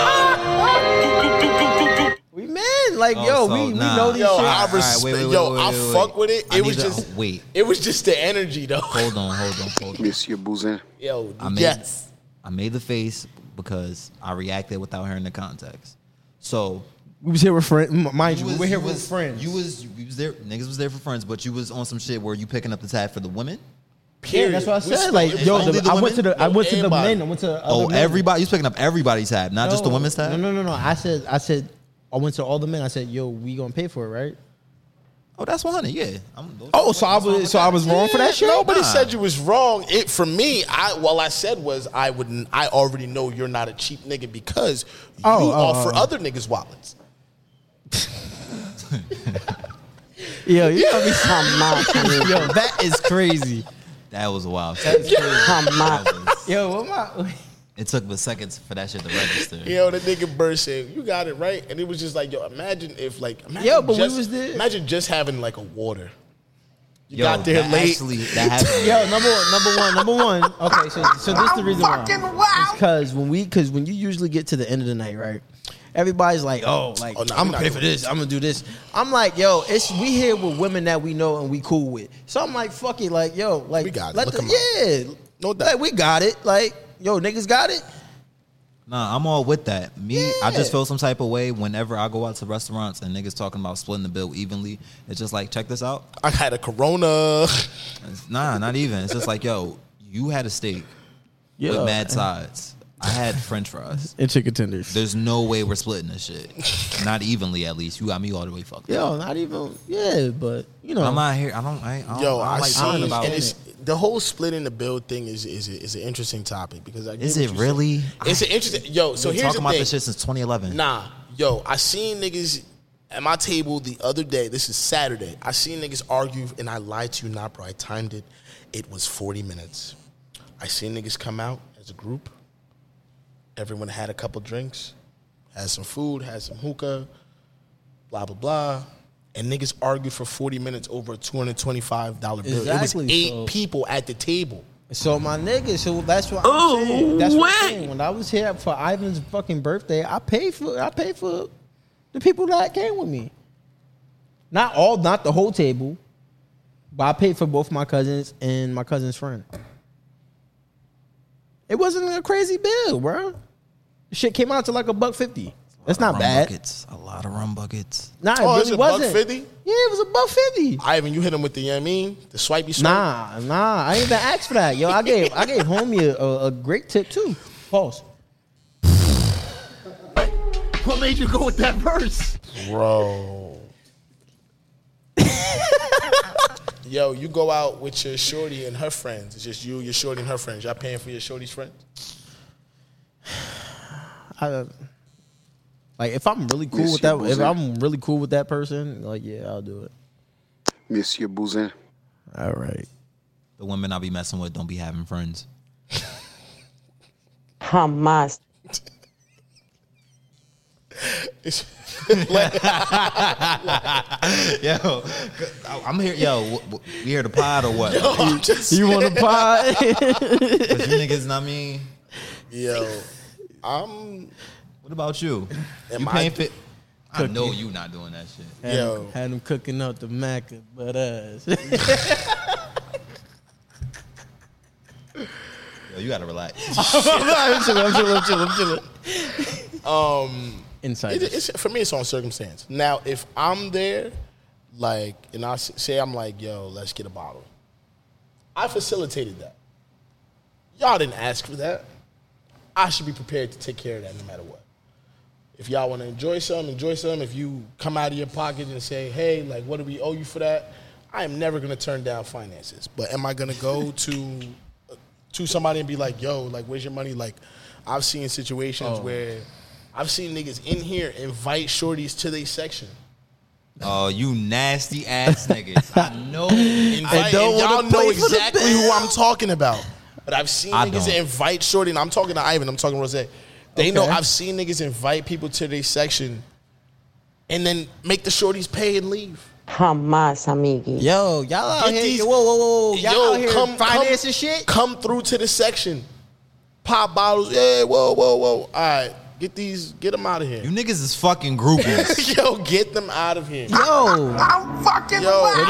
bro. We men. Like, Oh, yo, so, we nah. know these yo, shit. I Alright, respect. wait, I wait. fuck with it. I It was need to- just wait. It was just the energy, though. Hold on. Monsieur Bouzin. Yo, I made the face because I reacted without hearing the context. So We was here with friends. Mind you, we were here with friends. You was there. Niggas was there for friends, but you was on some shit where you picking up the tab for the women. Yeah, that's what I We said. spoke- Like, it was yo, only I went to the everybody. men. I went to other Oh, men. everybody. You was picking up everybody's tab, not just the women's tab. No. I said, I went to all the men. I said, yo, we gonna pay for it, right? Oh, that's 100. Yeah. Oh, so I was wrong for that shit. Nobody Nah. said you was wrong. It for me, I said was I already know you're not a cheap nigga because you offer other niggas wallets. Yo, you know me. I'm not. Yo, that is crazy. That was wild. I'm not. Yo, what my? It took the seconds for that shit to register. Yo, the nigga Bird said, you got it right. And it was just like, yo, imagine if like Yo, but we just, was there. Imagine just having like a water. You Yo, got there that late. Actually, that happened. Yo, number one. Okay, so this is the reason why. It's because when you usually get to the end of the night, right? Everybody's like, Oh, no, I'm we're gonna not pay for doing this. I'm gonna do this. I'm like, yo, we here with women that we know and we cool with. So I'm like, fuck it, like, yo, like, We got it. let Look the 'em up. yeah, No doubt. like we got it. Like, yo, niggas got it. Nah, I'm all with that. Me, I just Yeah. feel some type of way whenever I go out to restaurants and niggas talking about splitting the bill evenly. It's just like, check this out. I had a Corona. Nah, not even. It's just like, yo, you had a steak Yeah. with mad sides. I had French fries. And chicken tenders. There's no way we're splitting this shit. Not evenly, at least. You got me all the way fucked up. Yo, not even. Yeah, but you know, I'm not here. I don't Yo, I I don't like see. talking about And it. it's, the whole splitting the bill thing is an interesting topic because I get Is what it you really? said. It's an interesting. Yo, so Been here's talking the about thing. this shit since 2011. Nah, yo, I seen niggas At my table the other day, this is Saturday, I seen niggas argue, and I lied to you not, bro. I timed it. It was 40 minutes. I seen niggas come out as a group. Everyone had a couple drinks, had some food, had some hookah, blah, blah, blah. And niggas argued for 40 minutes over a $225 bill. Exactly, It was 8 so- people at the table. So my nigga, so that's what I'm saying. That's what I'm saying. When I was here for Ivan's fucking birthday, I paid for the people that came with me. Not the whole table, but I paid for both my cousins and my cousin's friend. It wasn't a crazy bill, bro. Shit came out to like $1.50. That's not bad. Buckets. A lot of rum buckets. Nah, it Oh, really it's wasn't. $1.50? Yeah, it was $1.50. Ivan, you hit him with the, you know what I mean? The swipey swipe? Nah, I ain't even asked for that. Yo, I gave homie a great tip too. Pause. What made you go with that verse? Bro. Yo, you go out with your shorty and her friends. It's just you, your shorty, and her friends. Y'all paying for your shorty's friends? Like if I'm really cool with that, if I'm really cool with that person, like yeah, I'll do it. Monsieur Bouzin. All right. The women I be messing with don't be having friends. Hamas. Yo, I'm here. Yo, we here to pod or what? You want to pie? Cause you niggas, know what I mean? Yo, What about you? Am You I paying fit? I know you not doing that shit. Had him cooking up the mac, but Yo, you gotta relax. I'm chilling. Inside. For me, it's on circumstance. Now, if I'm there, like, and I say I'm like, yo, let's get a bottle. I facilitated that. Y'all didn't ask for that. I should be prepared to take care of that no matter what. If y'all want to enjoy some, enjoy some. If you come out of your pocket and say, hey, like, what do we owe you for that? I am never going to turn down finances. But am I going to go to somebody and be like, yo, like, where's your money? Like, I've seen situations where I've seen niggas in here invite shorties to their section. Oh, you nasty ass niggas. I know. Invite, and y'all know exactly who I'm talking about. But I've seen I niggas don't. invite shorty, and I'm talking to Ivan, I'm talking to Rose. They know I've seen niggas invite people to their section and then make the shorties pay and leave. Hamas, amigos. Yo, y'all out Get here. these- Whoa. Y'all out here financing shit? Come through to the section. Pop bottles. Yeah, whoa. All right. Get them out of here. You niggas is fucking groupies. Yo, get them out of here. Yo, I'm fucking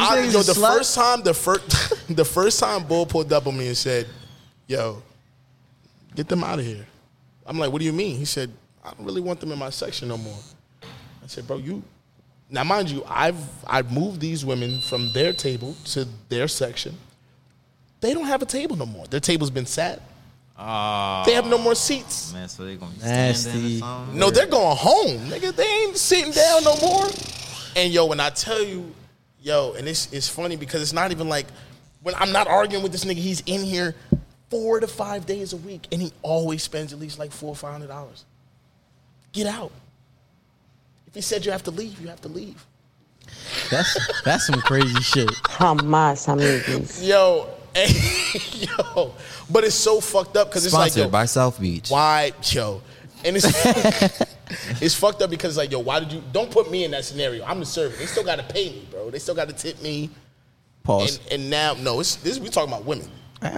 The first time Bull pulled up on me and said, yo, get them out of here. I'm like, what do you mean? He said, I don't really want them in my section no more. I said, bro, now mind you, I've moved these women from their table to their section. They don't have a table no more. Their table's been sat. They have no more seats. Man, so they gonna be Nasty. standing or something? No, they're going home, nigga. They ain't sitting down no more. And yo, when I tell you, and it's funny because it's not even like when I'm not arguing with this nigga. He's in here 4 to 5 days a week, and he always spends at least like $400 or $500. Get out. If he said you have to leave, you have to leave. that's some crazy shit. Hamas, amigos. Yo, but it's so fucked up because it's like, Sponsored yo, by South Beach. why, yo, and it's it's fucked up because like, yo, why did you? Don't put me in that scenario. I'm the servant. They still got to pay me, bro. They still got to tip me. Pause. And now, no, this we talking about women.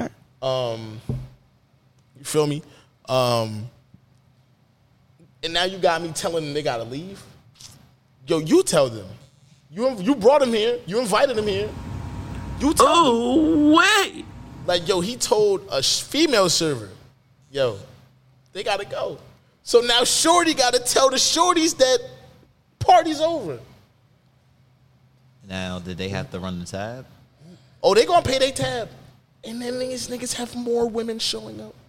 You feel me? And now you got me telling them they gotta leave. Yo, you tell them. You brought him here. You invited him here. You tell them. Wait. Like, yo, he told a female server, yo, they gotta go. So now Shorty gotta tell the shorties that party's over. Now, did they have to run the tab? Oh, they gonna pay their tab. And then these niggas have more women showing up.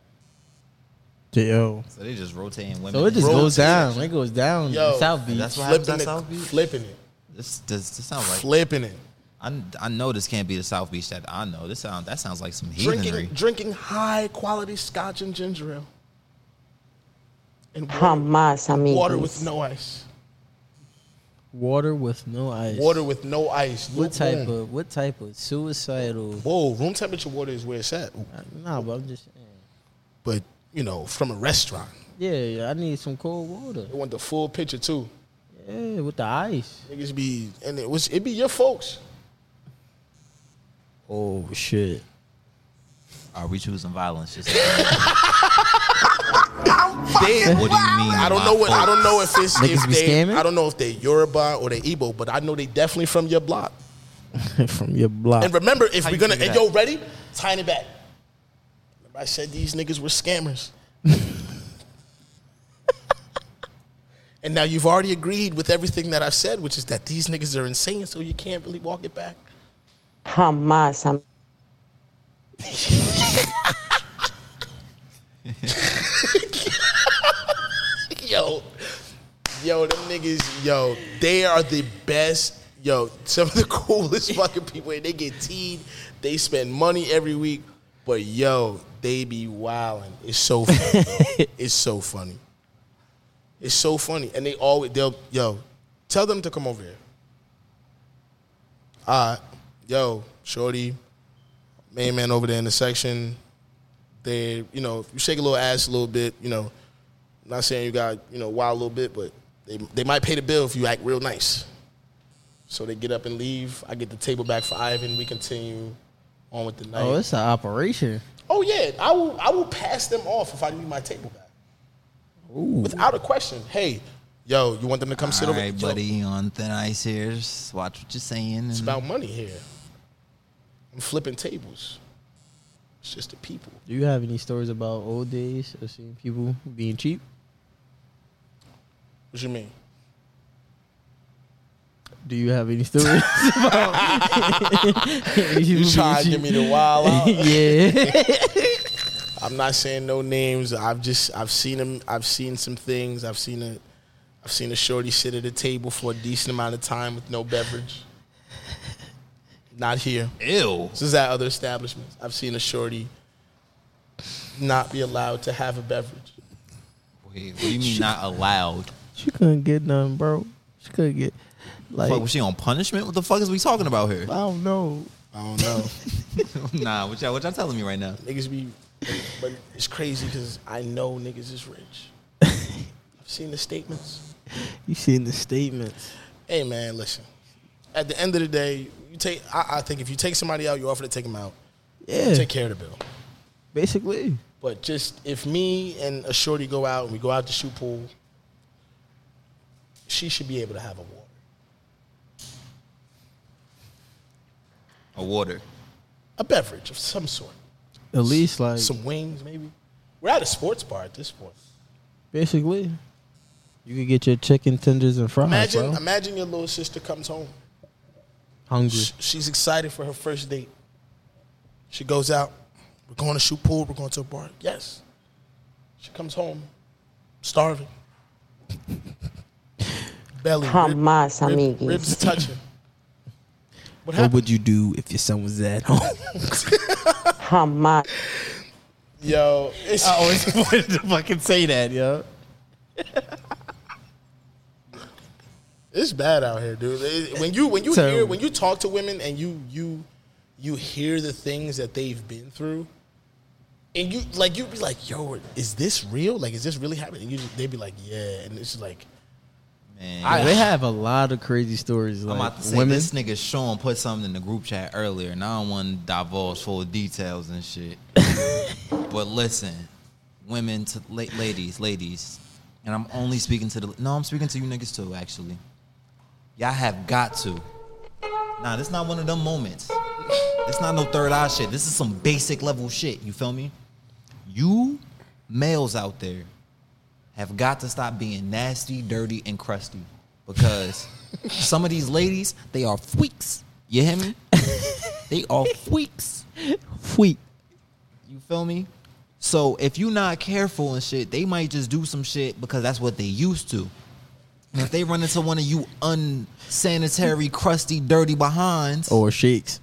Yo. So they just rotating women. So it just Rotate. goes down. It goes down Yo, in South Beach. That's what happens Flipping at it, South Beach? flipping it, This sounds like flipping it. I know this can't be the South Beach that I know. That sounds like some heathenry. Drinking high quality scotch and ginger ale. And Hamas, amigos. water with no ice. Water with no ice. Water with no ice. What type lukewarm. of suicidal? Whoa, room temperature water is where it's at. Nah, but I'm just saying. But, you know, from a restaurant. Yeah, I need some cold water. They want the full picture, too. Yeah, with the ice. Niggas be, and it be your folks. Oh, shit. Are we choosing violence? Just what do you mean? I don't know if it's Niggas if be they scamming? I don't know if they're Yoruba or they Igbo, but I know they definitely from your block. From your block. And remember, if How we're you gonna figure and yo, ready? Tying it back. Remember I said these niggas were scammers. And now you've already agreed with everything that I've said, which is that these niggas are insane, so you can't really walk it back. Jamás, Yo, them niggas, yo, they are the best. Yo, some of the coolest fucking people. And they get teed. They spend money every week. But yo, they be wildin'. It's so funny. It's so funny. It's so funny. And they'll tell them to come over here. Yo, shorty, main man over there in the section. They, you know, if you shake a little ass a little bit, you know, I'm not saying you got, you know, wild a little bit, but they might pay the bill if you act real nice. So they get up and leave. I get the table back for Ivan. We continue on with the night. Oh, it's an operation. Oh yeah, I will pass them off if I need my table back. Ooh. Without a question. Hey, yo, you want them to come sit over? All right, Yo, buddy, on thin ice here. Just watch what you're saying. it's about money here. I'm flipping tables. It's just the people. Do you have any stories about old days of seeing people being cheap? What you mean? Do you have any stories about You trying to give me the wild out? Yeah. I'm not saying no names. I've seen them. I've seen some things. I've seen a shorty sit at a table for a decent amount of time with no beverage. Not here. Ew. This is at other establishments. I've seen a shorty not be allowed to have a beverage. Wait, what do you mean not allowed? She couldn't get none, bro. She couldn't get, like, Fuck, was she on punishment? What the fuck is we talking about here? I don't know. I don't know. Nah, what y'all telling me right now? Niggas be, but it's crazy because I know niggas is rich. I've seen the statements. You seen the statements. Hey man, listen. At the end of the day, I think if you take somebody out, you offer to take them out. Yeah. You take care of the bill. Basically. But just if me and a shorty go out and we go out to shoot pool, she should be able to have a water. A water. A beverage of some sort. At least, like, Some wings, maybe. We're at a sports bar at this point. basically, you could get your chicken tenders and fries, bro. Imagine your little sister comes home. Hungry. She's excited for her first date. She goes out. We're going to shoot pool. We're going to a bar. Yes. She comes home starving. Belly. Jamás, amiguis. Ribs touching. What What happened? would you do if your son was at home? Jamás. Yo, it's, I always wanted to fucking say that, yo. it's bad out here, dude. When you talk to women and you hear the things that they've been through, and you be like, yo, is this real? Like, is this really happening? And they be like, yeah, and it's like, Man, They have a lot of crazy stories. I'm Like, about to say women. this nigga Sean put something in the group chat earlier, and I don't want to divulge full details and shit. But listen, women, to ladies, and I'm only speaking to I'm speaking to you niggas too, actually. Y'all have got to. Nah, this not one of them moments. This not no third eye shit. This is some basic level shit. You feel me? You males out there have got to stop being nasty, dirty, and crusty. Because some of these ladies, they are freaks. You hear me? They are freaks. Freak. You feel me? So if you not careful and shit, they might just do some shit because that's what they used to. And if they run into one of you unsanitary, crusty, dirty behinds, Or shakes.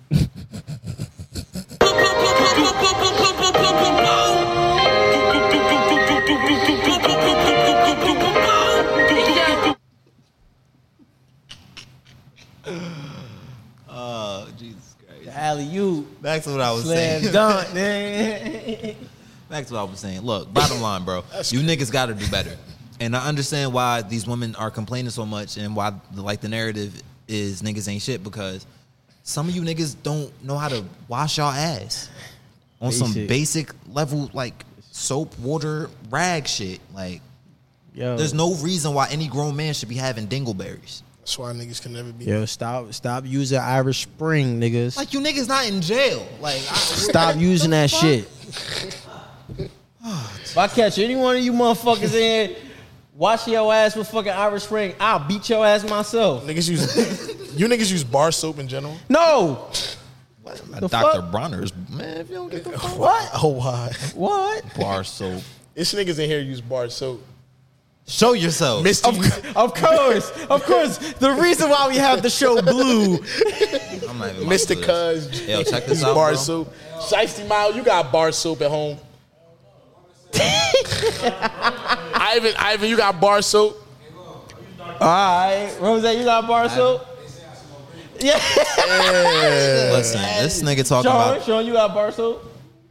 Jesus Christ. The alley-oop. Back to what I was Slam saying. dunk, man. Back to what I was saying. Look, bottom line, bro. You niggas got to do better. And I understand why these women are complaining so much and why the narrative is niggas ain't shit, because some of you niggas don't know how to wash y'all ass on some basic level, like soap, water, rag shit. Like, Yo. There's no reason why any grown man should be having dingleberries. That's why niggas can never be. Yo, stop using Irish Spring, niggas. Like, you niggas not in jail. Like, stop using that shit. If I catch any one of you motherfuckers in wash your ass with fucking Irish Spring, I'll beat your ass myself. Niggas use bar soap in general? No. Dr. Bronner's, man, if you don't get the fuck. What? Oh, why? What? Bar soap. This niggas in here use bar soap. Show yourself. Of course. The reason why we have the show Blue. I'm not even Mr. Cuz. Yo, check this use out, bar bro. soap. Shiesty Mile, you got bar soap at home. Ivan, you got bar soap. All right, Rose, you got bar soap. Yeah. Listen, this nigga talking about. Sean, you got bar soap.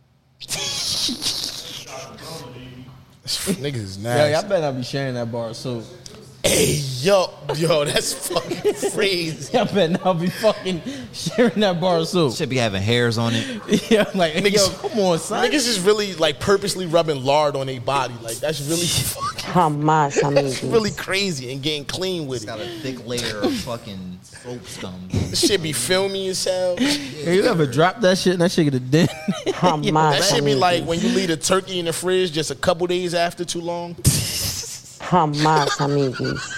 Niggas is Yo, nasty. y'all better not be sharing that bar soap. Hey, yo, that's fucking crazy. Y'all better not be fucking sharing that bar soap. Should be having hairs on it. Yeah, like, Niggas, yo, come on, son. Niggas is really like purposely rubbing lard on their body. Like that's really Jamás, amigos. really crazy and getting clean with It's got it. a thick layer of fucking soap scum. This shit be filmy as hell. Hey, you ever drop that shit and that shit get a dent? Jamás, That shit be amigos. like when you leave a turkey in the fridge just a couple days after too long. Jamás, amigos.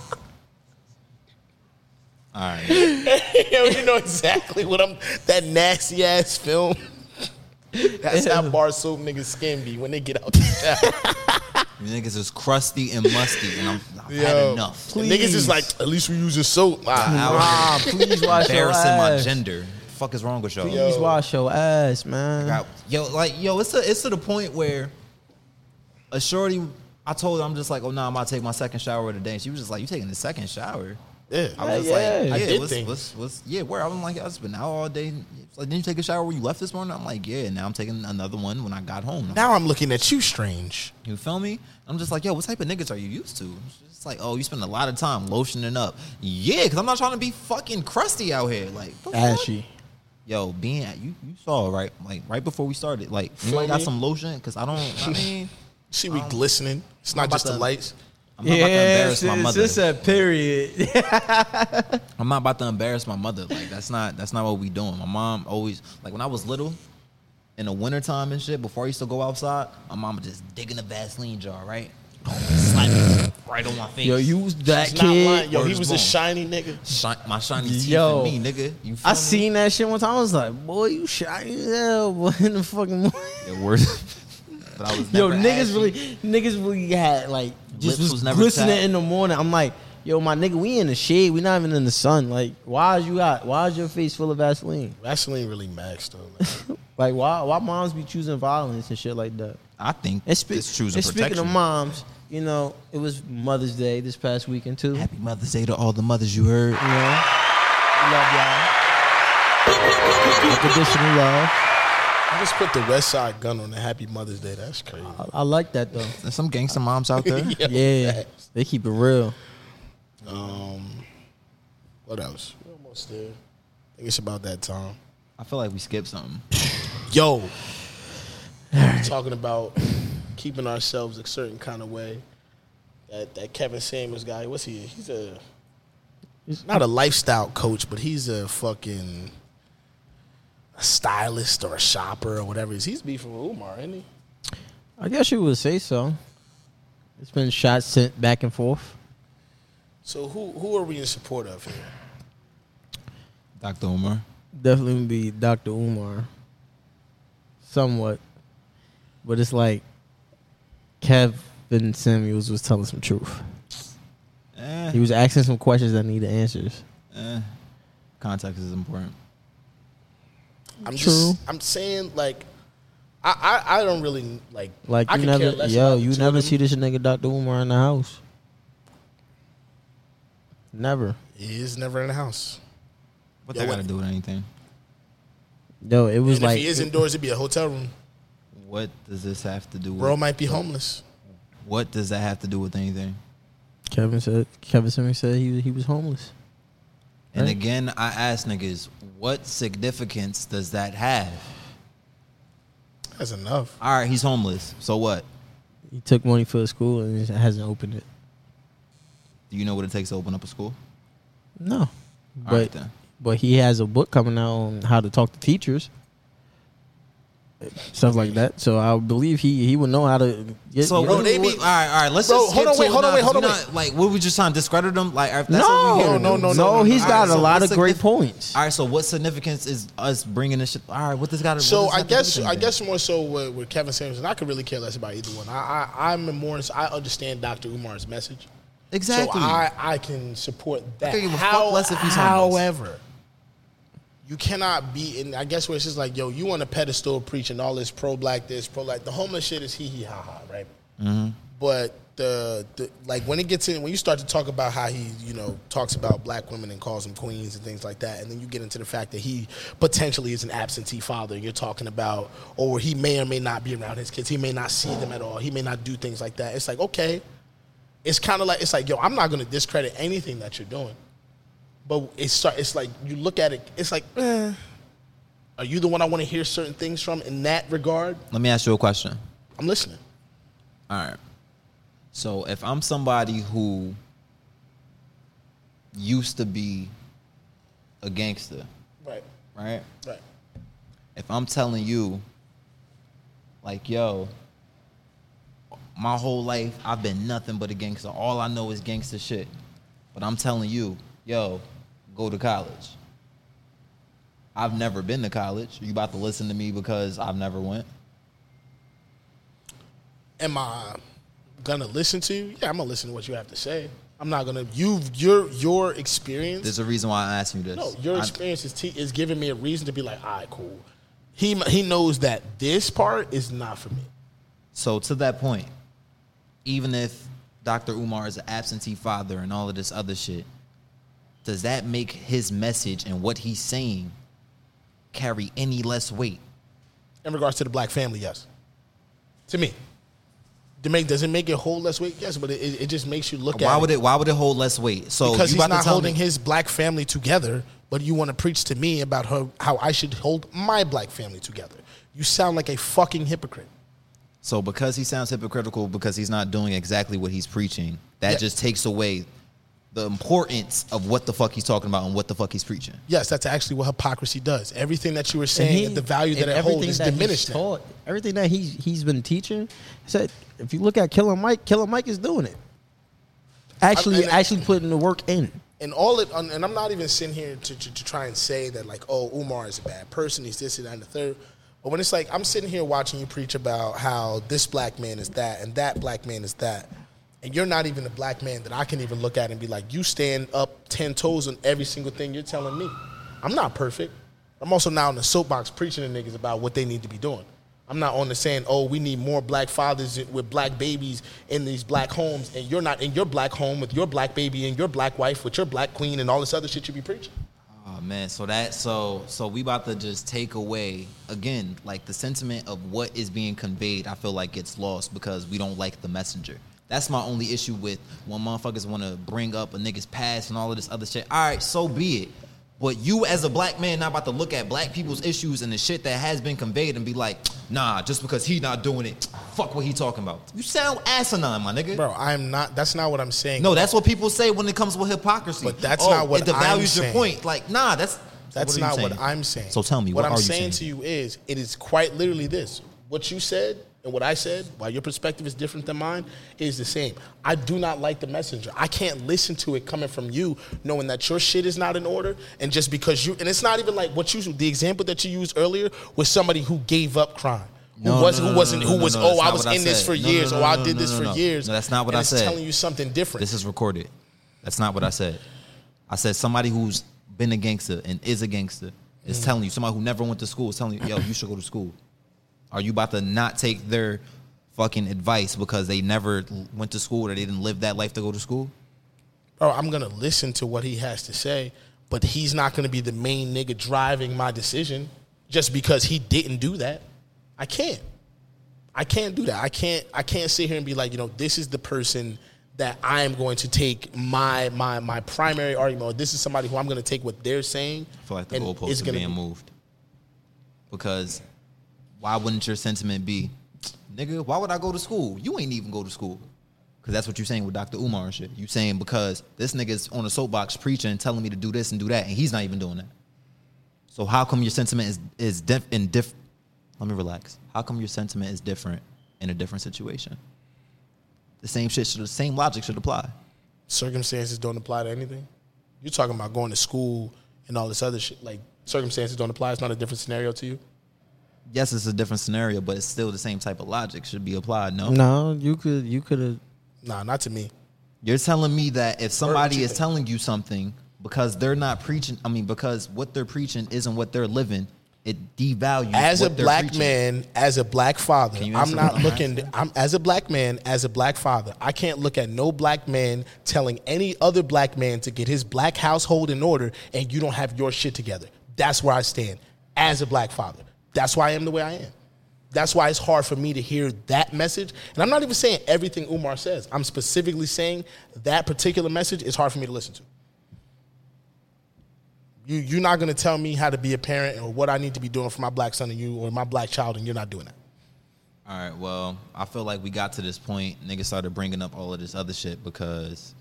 All right. Yo, you know exactly what I'm. That nasty ass film. That's how bar soap niggas skin be when they get out the shower. You niggas is crusty and musty, and I've Yo, had enough. and niggas is like, at least we using soap. Please wash your Embarrassing my ass. gender. The fuck is wrong with y'all? Please wash your ass, man. It's to the point where a shorty, I told her, I'm just like, oh no, I'm about to take my second shower of the day. And she was just like, you taking the second shower? Yeah, I was just Yeah, like, I yeah, did where? I'm like, I've been out all day. It's like, didn't you take a shower when you left this morning? I'm like, yeah. Now I'm taking another one when I got home. now I'm looking at you strange. You feel me? I'm just like, yo, what type of niggas are you used to? It's like, oh, you spend a lot of time lotioning up. Yeah, because I'm not trying to be fucking crusty out here. Like, the fuck? Ashy. Yo, being at you saw right, like right before we started. Like, anybody got some lotion? Because I mean, See, we glistening. It's not about just the to- lights. I'm not about to embarrass my mother. It's a period. I'm not about to embarrass my mother. Like, that's not what we doing. My mom always, like, when I was little, in the wintertime and shit, before I used to go outside, my mom would just dig in the Vaseline jar, right? Slap it right on my face. Yo, you was that It's not lying. kid. Yo, Word he is was a born. shiny nigga. My shiny teeth Yo. and me, nigga. You feel I me? seen that shit one time. I was like, boy, you shiny as hell, boy, in the fucking morning. Yeah, worse. But I was Yo, never ashy. niggas really had like just Lips was was never glistening chapped. in the morning. I'm like, yo, my nigga, we in the shade. We not even in the sun. Like, why is your face full of Vaseline? Vaseline really max though. Man. Like, why moms be choosing violence and shit like that? I think And, it's choosing and speaking protection. of moms, you know, it was Mother's Day this past weekend too. Happy Mother's Day to all the mothers you heard. You know, we love y'all. Unconditional love. I just put the West Side Gun on the Happy Mother's Day. That's crazy. I like that though. There's some gangster moms out there. Yeah, they keep it real. What else? We're almost there. I think it's about that time. I feel like we skipped something. Yo, we're talking about keeping ourselves a certain kind of way. That Kevin Samuels guy, what's he? He's not a lifestyle coach, but he's a fucking a stylist or a shopper or whatever. He's beefing with Umar, isn't he? I guess you would say so. It's been shots sent back and forth. So who are we in support of here? Dr. Umar. Definitely would be Dr. Umar. Somewhat. But it's like Kevin Samuels was telling some truth. He was asking some questions that needed answers. Context is important. I'm saying like I don't really like I You could never, care less yo, about you the two never of them. see this nigga Dr. Umar in the house. Never. He is never in the house. What Yo, that got what- to do with anything? Yo, it was And like if he is indoors, it'd be a hotel room. What does this have to do with? Bro might be homeless. What does that have to do with anything? Kevin Simmons said he was homeless. And Right. again, I ask niggas, what significance does that have? That's enough. All right, he's homeless. So what? He took money for a school and hasn't opened it. Do you know what it takes to open up a school? No, All but right, then. but he has a book coming out on how to talk to teachers, stuff like that. So I believe he would know how to get. So Bro, what, they be- all right. Let's Bro, just hold skip on, to wait, it hold on, now, wait, 'cause hold on, we're wait. not- Like, what we just trying to discredit him? Like, if that's what we hear. No, he's All got right, a so lot what's of great signif- points. All right, so what significance is us bringing this shit? All right, what does got to? So I guess more so with Kevin Samuels, and I could really care less about either one. I understand Dr. Umar's message. Exactly. So I can support that. could give a fuck less if he's homeless. However, you cannot be in. I guess where it's just like, yo, you on a pedestal preaching all this pro-black, this pro-black. The homeless shit is hee ha ha, right? Mm-hmm. But the like when it gets in, when you start to talk about how he talks about black women and calls them queens and things like that, and then you get into the fact that he potentially is an absentee father, and you're talking about, or he may or may not be around his kids, he may not see them at all, he may not do things like that. It's like, okay. It's kind of like, it's like, yo, I'm not going to discredit anything that you're doing. But it's like, you look at it, it's like, are you the one I want to hear certain things from in that regard? Let me ask you a question. I'm listening. All right. So if I'm somebody who used to be a gangster, Right. right? Right. If I'm telling you, like, yo, my whole life I've been nothing but a gangster. All I know is gangster shit. But I'm telling you, yo, go to college. I've never been to college. You about to listen to me because I've never went? Am I gonna listen to you? Yeah, I'm gonna listen to what you have to say. I'm not gonna. Your experience. There's a reason why I'm asking you this. No, your experience is giving me a reason to be like, all right, cool. He knows that this part is not for me. So to that point, even if Dr. Umar is an absentee father and all of this other shit, does that make his message and what he's saying carry any less weight? In regards to the black family, yes. To me. Does it make it hold less weight? Yes, but it just makes you look Why at would it? Why would it hold less weight? So because you he's about not to tell holding me, his black family together, but you want to preach to me about how I should hold my black family together. You sound like a fucking hypocrite. So because he sounds hypocritical because he's not doing exactly what he's preaching, that Yeah. just takes away the importance of what the fuck he's talking about and what the fuck he's preaching. Yes, that's actually what hypocrisy does. Everything that you were saying, the value that it holds is diminished now. Everything that he's been teaching, said if you look at Killer Mike is doing it. Actually putting the work in. And and I'm not even sitting here to try and say that like, oh, Umar is a bad person, he's this and that and the third. But when it's like, I'm sitting here watching you preach about how this black man is that and that black man is that, and you're not even a black man that I can even look at and be like, you stand up 10 toes on every single thing you're telling me. I'm not perfect. I'm also now in the soapbox preaching to niggas about what they need to be doing. I'm not on the saying, oh, we need more black fathers with black babies in these black homes, and you're not in your black home with your black baby and your black wife with your black queen and all this other shit you be preaching. Oh man, so we about to just take away again, like the sentiment of what is being conveyed. I feel like gets lost because we don't like the messenger. That's my only issue with when motherfuckers want to bring up a nigga's past and all of this other shit. All right, so be it. But you as a black man not about to look at black people's issues and the shit that has been conveyed and be like, nah, just because he not doing it, fuck what he talking about. You sound asinine, my nigga. Bro, I'm not. That's not what I'm saying. No, that's what people say when it comes with hypocrisy. But that's not what it devalues I'm your saying. point. Like, nah, that's not saying? what I'm saying. So tell me, what I'm are you saying to you is, it is quite literally this. What you said and what I said, while your perspective is different than mine, is the same. I do not like the messenger. I can't listen to it coming from you, knowing that your shit is not in order, and just because you, and it's not even like what you, the example that you used earlier was somebody who gave up crime. I was in this for years, or I did this for years. No, that's not what I said. It's telling you something different. This is recorded. That's not what I said. I said somebody who's been a gangster and is a gangster is telling you, somebody who never went to school is telling you, yo, you should go to school. Are you about to not take their fucking advice because they never went to school or they didn't live that life to go to school? Bro, I'm going to listen to what he has to say, but he's not going to be the main nigga driving my decision. just because he didn't do that. I can't do that. I can't sit here and be like, this is the person that I am going to take my primary argument, or this is somebody who I'm going to take what they're saying. I feel like the goalposts are being moved. Because why wouldn't your sentiment be, nigga, why would I go to school? You ain't even go to school. Because that's what you're saying with Dr. Umar and shit. You saying because this nigga's on a soapbox preaching, telling me to do this and do that, and he's not even doing that. So how come your sentiment is different? Let me relax. How come your sentiment is different in a different situation? The same logic should apply. Circumstances don't apply to anything. You're talking about going to school and all this other shit. Like, circumstances don't apply. It's not a different scenario to you. Yes, it's a different scenario, but it's still the same type of logic should be applied. No, No, you could have. Nah, not to me. You're telling me that if somebody is telling you something because they're not preaching, because what they're preaching isn't what they're living, it devalues as what a they're black preaching. man, as a black father, I'm not looking. I'm as a black man, as a black father, I can't look at no black man telling any other black man to get his black household in order, and you don't have your shit together. That's where I stand as a black father. That's why I am the way I am. That's why it's hard for me to hear that message. And I'm not even saying everything Umar says. I'm specifically saying that particular message is hard for me to listen to. You're not going to tell me how to be a parent or what I need to be doing for my black son and you, or my black child, and you're not doing that. All right, well, I feel like we got to this point. Niggas started bringing up all of this other shit because,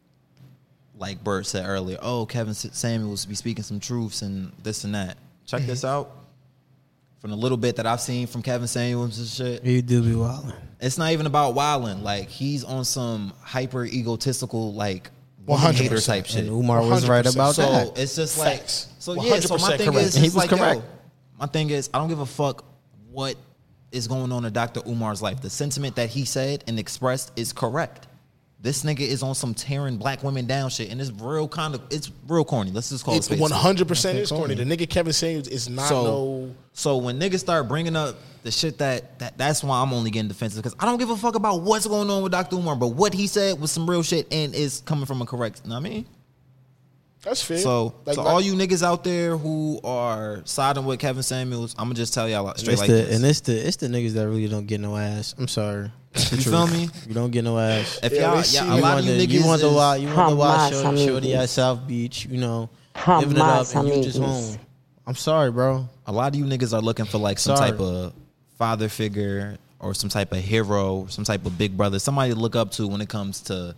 like Bert said earlier, Kevin Samuels be speaking some truths and this and that. Check this out. From the little bit that I've seen from Kevin Samuels and shit. You do be wilding. It's not even about wilding. Like, he's on some hyper egotistical, like, 100% hater type shit. And Umar was right about so that. it's just Facts. like, so yeah, so my thing correct. is, He it's was like, correct. my thing is, I don't give a fuck what is going on in Dr. Umar's life. The sentiment that he said and expressed is correct. This nigga is on some tearing black women down shit, and it's real corny. Let's just call it. It's 100% is corny. The nigga Kevin Samuels is not So when niggas start bringing up the shit that's why I'm only getting defensive, because I don't give a fuck about what's going on with Dr. Umar, but what he said was some real shit and is coming from a correct. You know what I mean? That's fair. So all you niggas out there who are siding with Kevin Samuels, I'm gonna just tell y'all straight like this. And it's the niggas that really don't get no ass. I'm sorry. You feel me? You don't get no ass. If y'all a lot of you niggas you want to watch Jamás, Shorty at amigos. South Beach, living it up, Jamás, and you just amigos. home. I'm sorry, bro. a lot of you niggas are looking for like some Sorry. type of father figure or some type of hero, some type of big brother, somebody to look up to when it comes to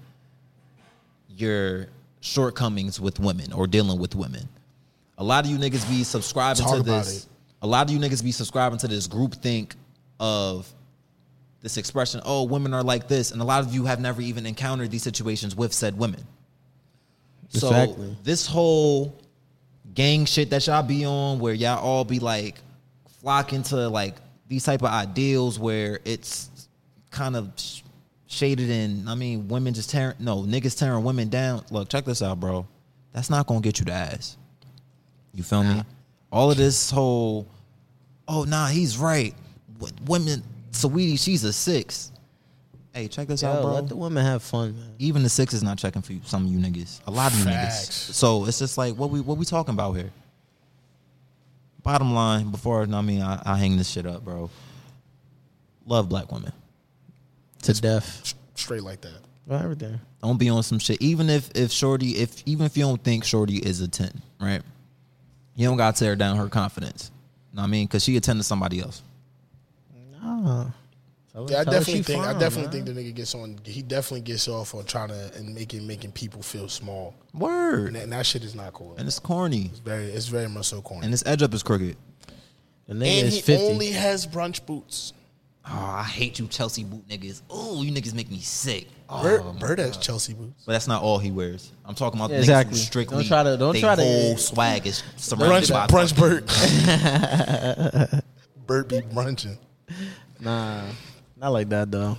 your shortcomings with women or dealing with women. A lot of you niggas be subscribing Talk to about this. it. A lot of you niggas be subscribing to this groupthink of this expression, women are like this. And a lot of you have never even encountered these situations with said women. Exactly. So this whole gang shit that y'all be on, where y'all all be like flocking to like these type of ideals where it's kind of shaded in, women just niggas tearing women down. Look, check this out, bro. That's not gonna get you the ass. You feel me? All of this whole, he's right. Women, Saweetie, she's a 6. Hey, check this out, bro. Let the women have fun, man. Even the 6 is not checking for you. Some of you niggas, a lot of you Facts. niggas. So it's just like, what we talking about here? Bottom line, before I hang this shit up, bro. Love black women. To death. straight like that. Well, everything. Don't be on some shit. Even if you don't think Shorty is a 10, right? You don't gotta tear down her confidence. Know what I mean? Because she attended somebody else. No. Yeah, I definitely think the nigga gets on. He definitely gets off on trying to and making people feel small. Word. And that shit is not cool. And it's corny. It's very much so corny. And his edge up is crooked. The nigga And is he 50. only has brunch boots. Oh, I hate you Chelsea boot niggas. Oh, you niggas make me sick. Bird has Chelsea boots. But that's not all he wears. I'm talking about Yeah, niggas exactly. who strictly Don't they try to- whole swag is surrounded by Brunch Bert. Bert. Bert be brunching. Nah. Not like that, though.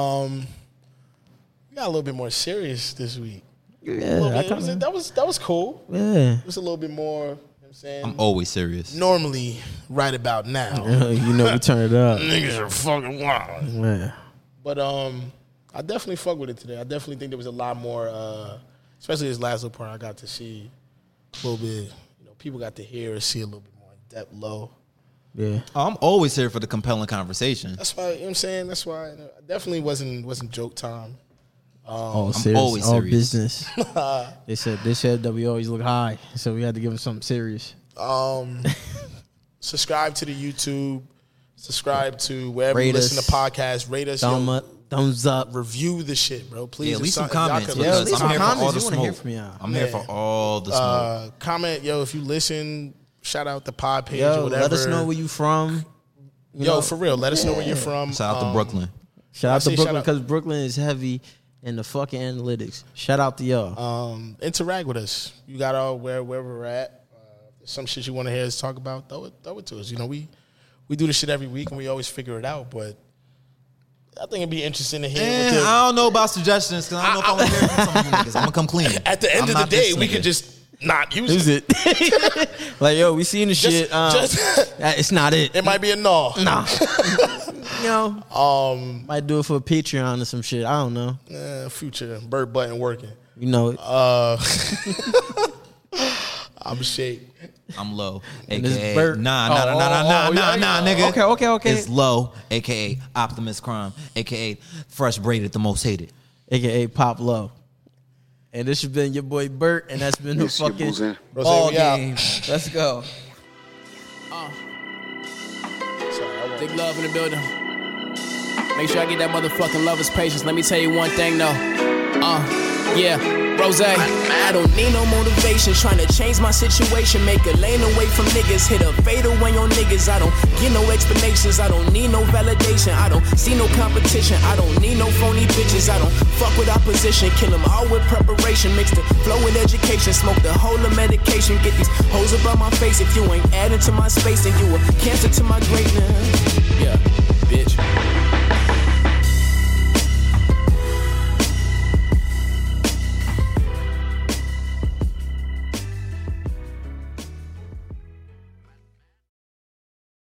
We got a little bit more serious this week. Yeah. That was cool. Yeah. It was a little bit more, you know what I'm saying? I'm always serious. Normally, right about now, We turn it up. niggas are fucking wild. Yeah. But I definitely fuck with it today. I definitely think there was a lot more, especially this last little part. I got to see a little bit. People got to hear or see a little bit more in depth, low. Yeah. I'm always here for the compelling conversation. That's why, you know what I'm saying? That's why it definitely wasn't joke time. All I'm serious, always all serious. business. They said that we always look high, so we had to give them something serious. Subscribe to the YouTube. Subscribe to wherever Rate you listen us. to podcasts. Rate us. Thumbs up. Review the shit, bro. Please. Yeah, leave some If y'all comments. could Yeah, leave leave some some I'm here for all comments. the We wanna hear smoke. from y'all. I'm here for all the smoke. Comment, yo, if you listen, shout out the pod page Yo, or whatever. let us know where you from. You Yo, know, for real, let us know where you're from. Shout out to Brooklyn. Shout out say to shout Brooklyn out- because Brooklyn is heavy in the fucking analytics. Shout out to y'all. Interact with us. You got all wherever we're at. Some shit you want to hear us talk about, throw it to us. You know, we do this shit every week and we always figure it out, but I think it'd be interesting to hear. what I don't know about suggestions because I don't know if I'm hearing from some of you niggas. I'm gonna come clean. at the end I'm of the not day, this we nigga. could just not use Is it. it? Like, yo, we seen the shit. just- It's not it. It might be a no. Nah. You know, might do it for a Patreon or some shit. I don't know. Future bird button working. You know, I'm shake. I'm low, And this aka Bert- nah, nigga. Okay. It's low, aka Optimus Crime, aka Fresh Braided, the most hated. AKA Pop Low. And this has been your boy Bert, and that's been the Monsieur fucking Bouzin. ball we out. game. Let's go. Big love in the building. Make sure I get that motherfucking lover's patience. Let me tell you one thing though. Yeah, Rose. I don't need no motivation. Trying to change my situation. Make a lane away from niggas. Hit a fatal when your niggas. I don't get no explanations. I don't need no validation. I don't see no competition. I don't need no phony bitches. I don't fuck with opposition. Kill them all with preparation. Mix the flow with education. Smoke the whole of medication. Get these hoes above my face. If you ain't adding to my space, then you a cancer to my greatness. Yeah, bitch.